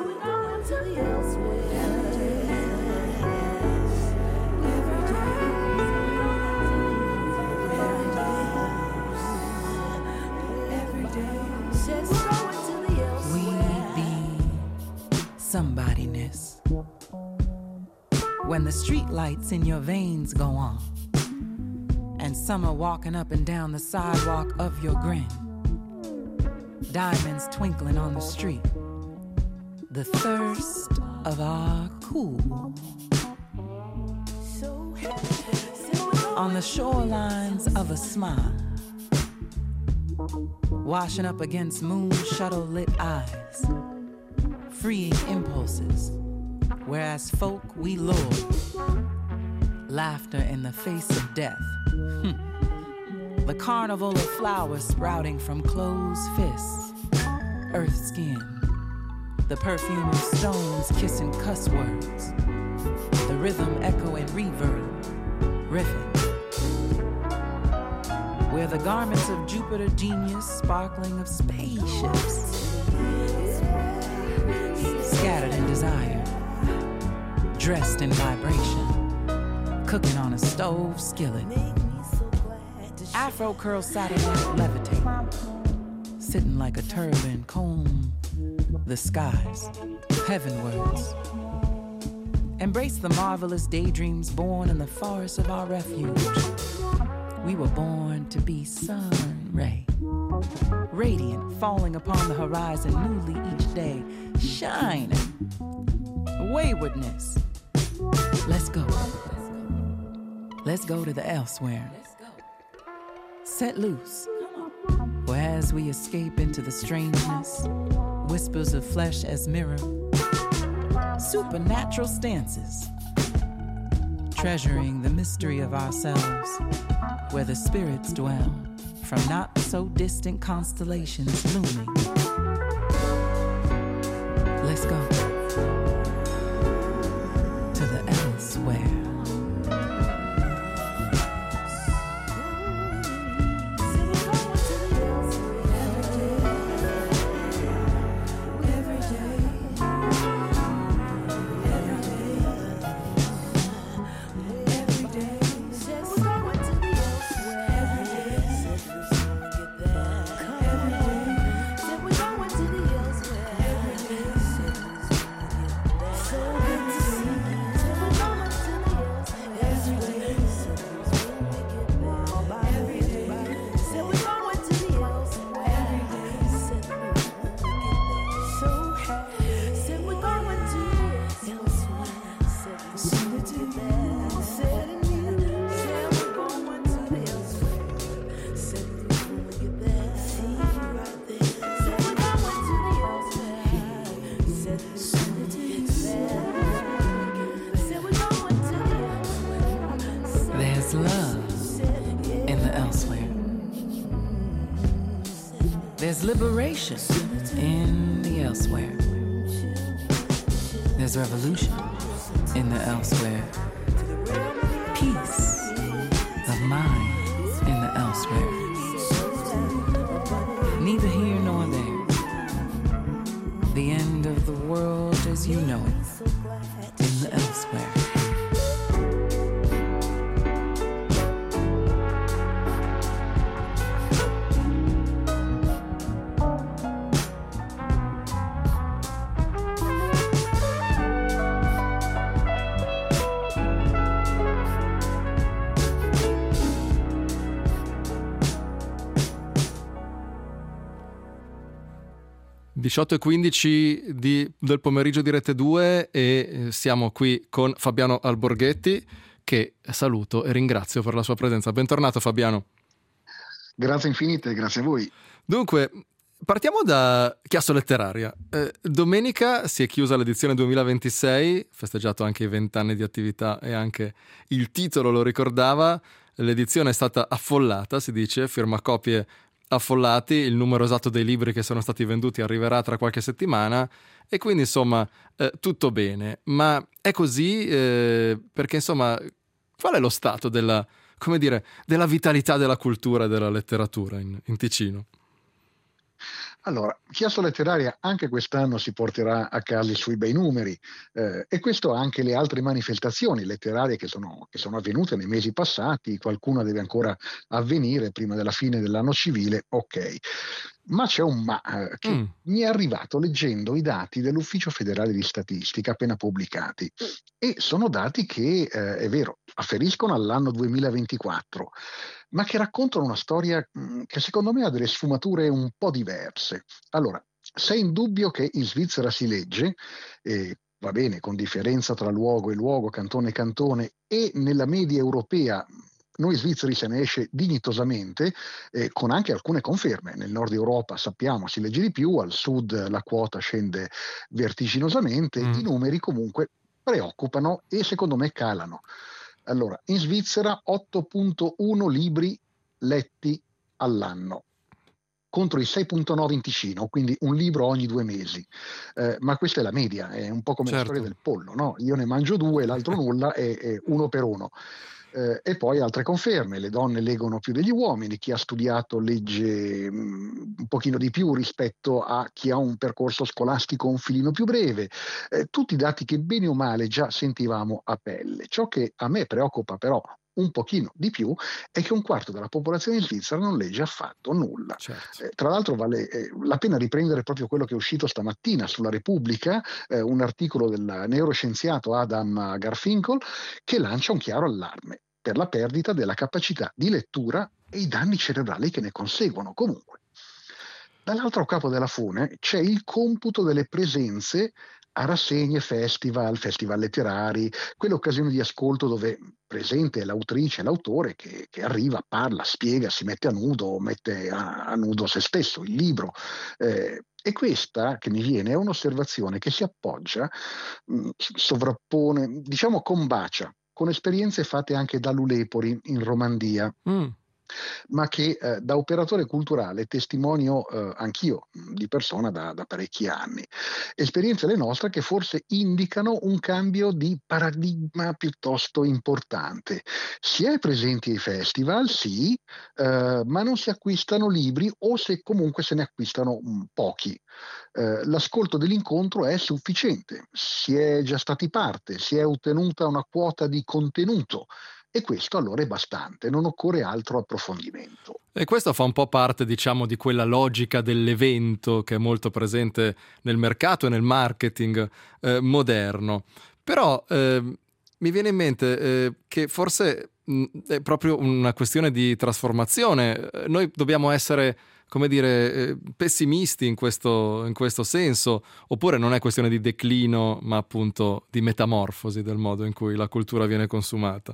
Somebodyness. When the street lights in your veins go on, and summer walking up and down the sidewalk of your grin, diamonds twinkling on the street, the thirst of our cool. On the shorelines of a smile, washing up against moon shuttle lit eyes, freeing impulses, whereas folk we lure, laughter in the face of death. Hm. The carnival of flowers sprouting from closed fists, earth skin, the perfume of stones kissing cuss words, the rhythm echoing reverb, riffing. where the garments of Jupiter genius sparkling of spaceships, scattered in desire, dressed in vibration, cooking on a stove skillet, Afro curl satellite levitating, sitting like a turban comb the skies heavenwards. Embrace the marvelous daydreams born in the forest of our refuge. We were born to be sun ray, radiant, falling upon the horizon newly each day, shining. Waywardness. Let's go. Let's go to the elsewhere. Set loose. For as we escape into the strangeness, whispers of flesh as mirror, supernatural stances, treasuring the mystery of ourselves, where the spirits dwell, from not so distant constellations looming. Let's go to the elsewhere. There's liberation in the elsewhere. There's revolution in the elsewhere. Peace of mind in the elsewhere. Neither here nor there. The end of the world as you know it in the elsewhere. diciotto e quindici di, del pomeriggio di Rete due e siamo qui con Fabiano Alborghetti, che saluto e ringrazio per la sua presenza. Bentornato Fabiano. Grazie infinite, grazie a voi. Dunque, partiamo da Chiasso Letteraria. Eh, domenica si è chiusa l'edizione duemilaventisei, festeggiato anche i vent'anni di attività e anche il titolo lo ricordava. L'edizione è stata affollata, si dice, firmacopie affollati, il numero esatto dei libri che sono stati venduti arriverà tra qualche settimana e quindi insomma eh, tutto bene, ma è così eh, perché insomma qual è lo stato della, come dire, della vitalità della cultura e della letteratura in, in Ticino? Allora, Chiasso Letteraria anche quest'anno si porterà a casa i suoi bei numeri eh, e questo anche le altre manifestazioni letterarie che sono, che sono avvenute nei mesi passati, qualcuna deve ancora avvenire prima della fine dell'anno civile, ok. Ma c'è un ma eh, che mm. mi è arrivato leggendo i dati dell'Ufficio Federale di Statistica appena pubblicati e sono dati che, eh, è vero, afferiscono all'anno duemilaventiquattro, ma che raccontano una storia mh, che secondo me ha delle sfumature un po' diverse. Allora, se è indubbio che in Svizzera si legge, eh, va bene, con differenza tra luogo e luogo, cantone e cantone, e nella media europea noi svizzeri se ne esce dignitosamente, eh, con anche alcune conferme. Nel nord Europa sappiamo si legge di più, al sud la quota scende vertiginosamente, mm. i numeri comunque preoccupano e secondo me calano. Allora, in Svizzera otto virgola uno libri letti all'anno, contro i sei virgola nove in Ticino, quindi un libro ogni due mesi. Eh, ma questa è la media, è un po' come certo. la storia del pollo, no? Io ne mangio due, l'altro nulla, è, è uno per uno. Eh, e poi altre conferme: le donne leggono più degli uomini, chi ha studiato legge mh, un pochino di più rispetto a chi ha un percorso scolastico un filino più breve, eh, tutti dati che bene o male già sentivamo a pelle. Ciò che a me preoccupa però un pochino di più è che un quarto della popolazione svizzera non legge affatto nulla. Certo. Eh, tra l'altro vale eh, la pena riprendere proprio quello che è uscito stamattina sulla Repubblica, eh, un articolo del neuroscienziato Adam Garfinkel che lancia un chiaro allarme per la perdita della capacità di lettura e i danni cerebrali che ne conseguono. Comunque, dall'altro capo della fune c'è il computo delle presenze a rassegne, festival, festival letterari, quelle occasioni di ascolto dove presente è l'autrice, l'autore che, che arriva, parla, spiega, si mette a nudo, mette a, a nudo se stesso, il libro. Eh, e questa che mi viene è un'osservazione che si appoggia, mh, sovrappone, diciamo combacia, con esperienze fatte anche da Lulepori in Romandia. Mm. ma che eh, da operatore culturale testimonio eh, anch'io di persona da, da parecchi anni. Esperienze le nostre che forse indicano un cambio di paradigma piuttosto importante. Si è presenti ai festival, sì, eh, ma non si acquistano libri o se comunque se ne acquistano mh, pochi. Eh, l'ascolto dell'incontro è sufficiente, si è già stati parte, si è ottenuta una quota di contenuto. E questo allora è bastante, non occorre altro approfondimento. E questo fa un po' parte, diciamo, di quella logica dell'evento che è molto presente nel mercato e nel marketing eh, moderno. Però eh, mi viene in mente eh, che forse mh, è proprio una questione di trasformazione. Noi dobbiamo essere, come dire, eh, pessimisti in questo, in questo senso, oppure non è questione di declino, ma appunto di metamorfosi del modo in cui la cultura viene consumata?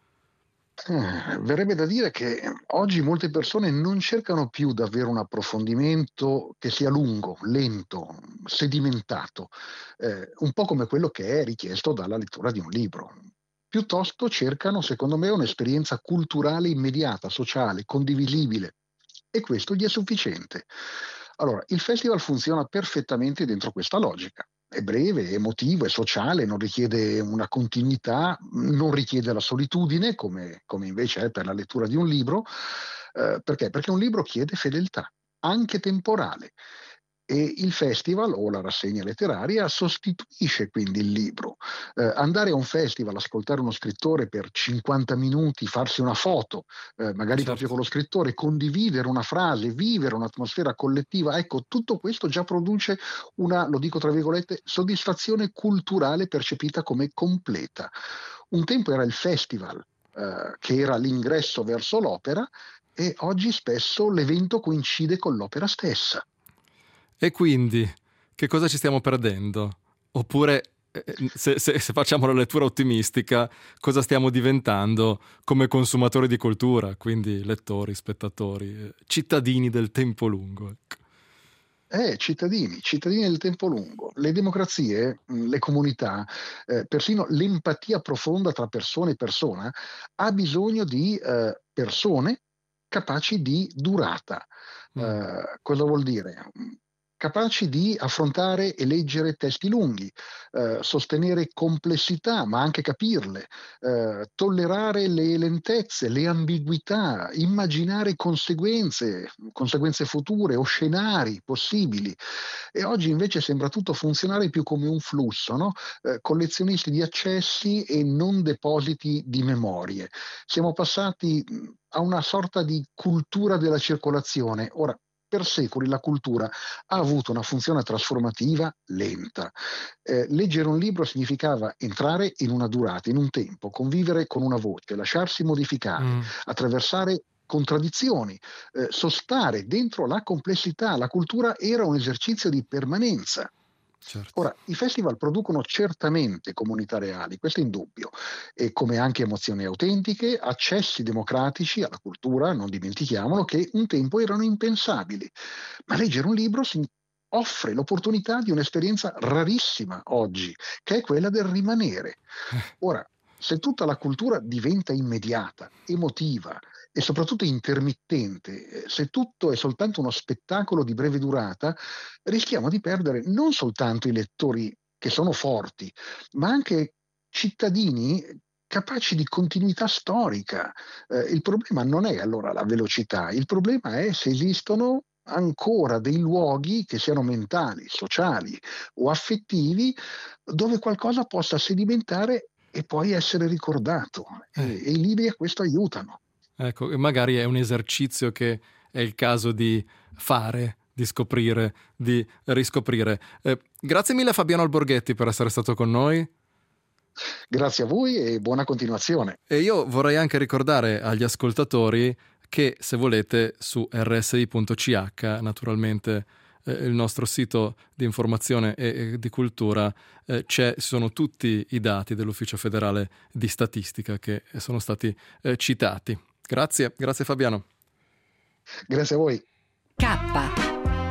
Eh, verrebbe da dire che oggi molte persone non cercano più davvero un approfondimento che sia lungo, lento, sedimentato, eh, un po' come quello che è richiesto dalla lettura di un libro. Piuttosto cercano, secondo me, un'esperienza culturale immediata, sociale, condivisibile, e questo gli è sufficiente. Allora, il festival funziona perfettamente dentro questa logica. È breve, è emotivo, è sociale, non richiede una continuità, non richiede la solitudine, come, come invece è per la lettura di un libro. Eh, perché? Perché un libro chiede fedeltà, anche temporale. E il festival o la rassegna letteraria sostituisce quindi il libro. Eh, andare a un festival, ascoltare uno scrittore per cinquanta minuti, farsi una foto, eh, magari certo. proprio con lo scrittore, condividere una frase, vivere un'atmosfera collettiva, ecco, tutto questo già produce una, lo dico tra virgolette, soddisfazione culturale percepita come completa. Un tempo era il festival, eh, che era l'ingresso verso l'opera, e oggi spesso l'evento coincide con l'opera stessa. E quindi, che cosa ci stiamo perdendo? Oppure, se, se, se facciamo la lettura ottimistica, cosa stiamo diventando come consumatori di cultura, quindi lettori, spettatori, cittadini del tempo lungo? Eh, cittadini, cittadini del tempo lungo. Le democrazie, le comunità, eh, persino l'empatia profonda tra persona e persona, ha bisogno di eh, persone capaci di durata. Mm. Eh, cosa vuol dire? Capaci di affrontare e leggere testi lunghi, eh, sostenere complessità, ma anche capirle, eh, tollerare le lentezze, le ambiguità, immaginare conseguenze, conseguenze future o scenari possibili. E oggi invece sembra tutto funzionare più come un flusso, no? Eh, collezionisti di accessi e non depositi di memorie. Siamo passati a una sorta di cultura della circolazione. Ora, per secoli la cultura ha avuto una funzione trasformativa lenta. Eh, leggere un libro significava entrare in una durata, in un tempo, convivere con una voce, lasciarsi modificare, mm. attraversare contraddizioni, eh, sostare dentro la complessità. La cultura era un esercizio di permanenza. Certo. Ora, i festival producono certamente comunità reali, questo è indubbio, e come anche emozioni autentiche, accessi democratici alla cultura, non dimentichiamolo, che un tempo erano impensabili. Ma leggere un libro si offre l'opportunità di un'esperienza rarissima oggi, che è quella del rimanere. Ora, se tutta la cultura diventa immediata, emotiva e soprattutto intermittente, se tutto è soltanto uno spettacolo di breve durata, rischiamo di perdere non soltanto i lettori che sono forti, ma anche cittadini capaci di continuità storica. Eh, il problema non è allora la velocità, il problema è se esistono ancora dei luoghi che siano mentali, sociali o affettivi dove qualcosa possa sedimentare e poi essere ricordato. Eh. E, e i libri a questo aiutano. Ecco, magari è un esercizio che è il caso di fare, di scoprire, di riscoprire. Eh, grazie mille Fabiano Alborghetti per essere stato con noi. Grazie a voi e buona continuazione. E io vorrei anche ricordare agli ascoltatori che se volete su erre esse i punto ci acca, naturalmente eh, il nostro sito di informazione e, e di cultura, eh, c'è, ci sono tutti i dati dell'Ufficio Federale di Statistica che sono stati eh, citati. Grazie, grazie Fabiano. Grazie a voi. K.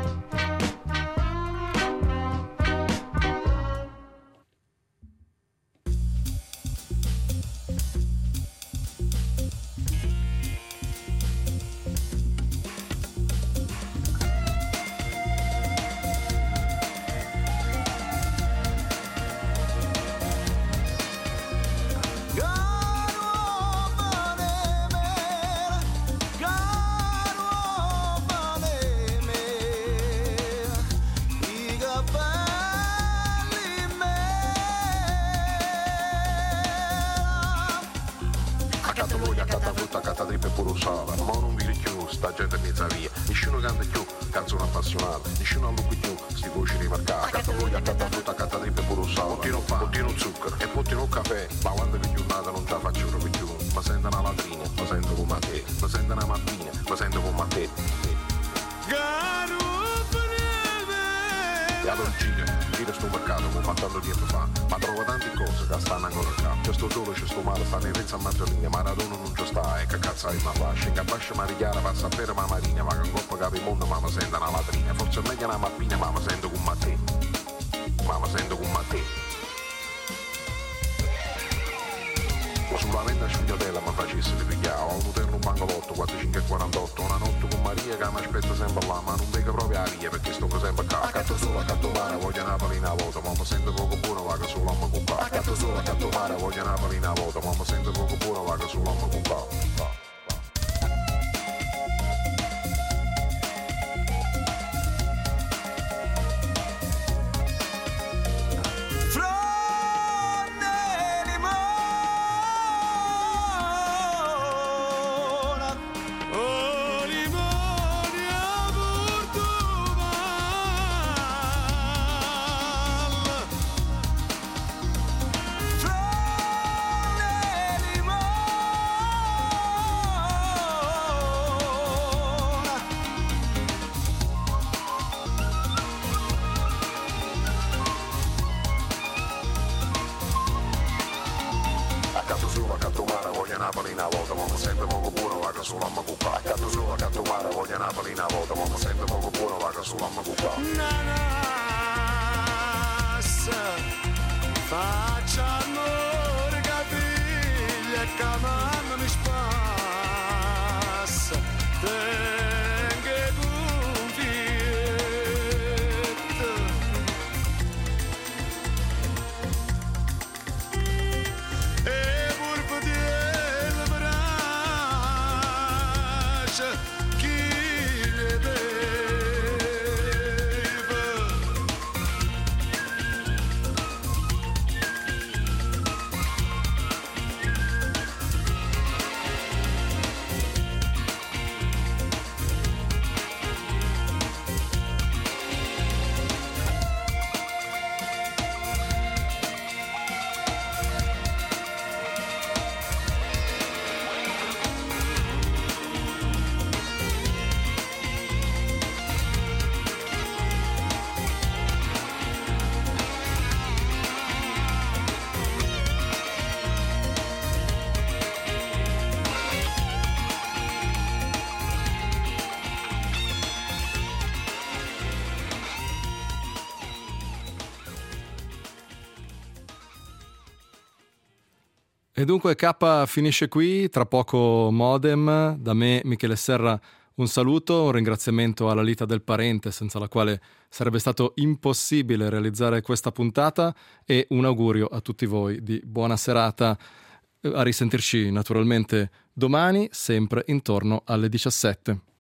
E dunque K finisce qui, tra poco Modem. Da me, Michele Serra, un saluto, un ringraziamento alla Lita del Parente, senza la quale sarebbe stato impossibile realizzare questa puntata, e un augurio a tutti voi di buona serata. A risentirci naturalmente domani, sempre intorno alle diciassette.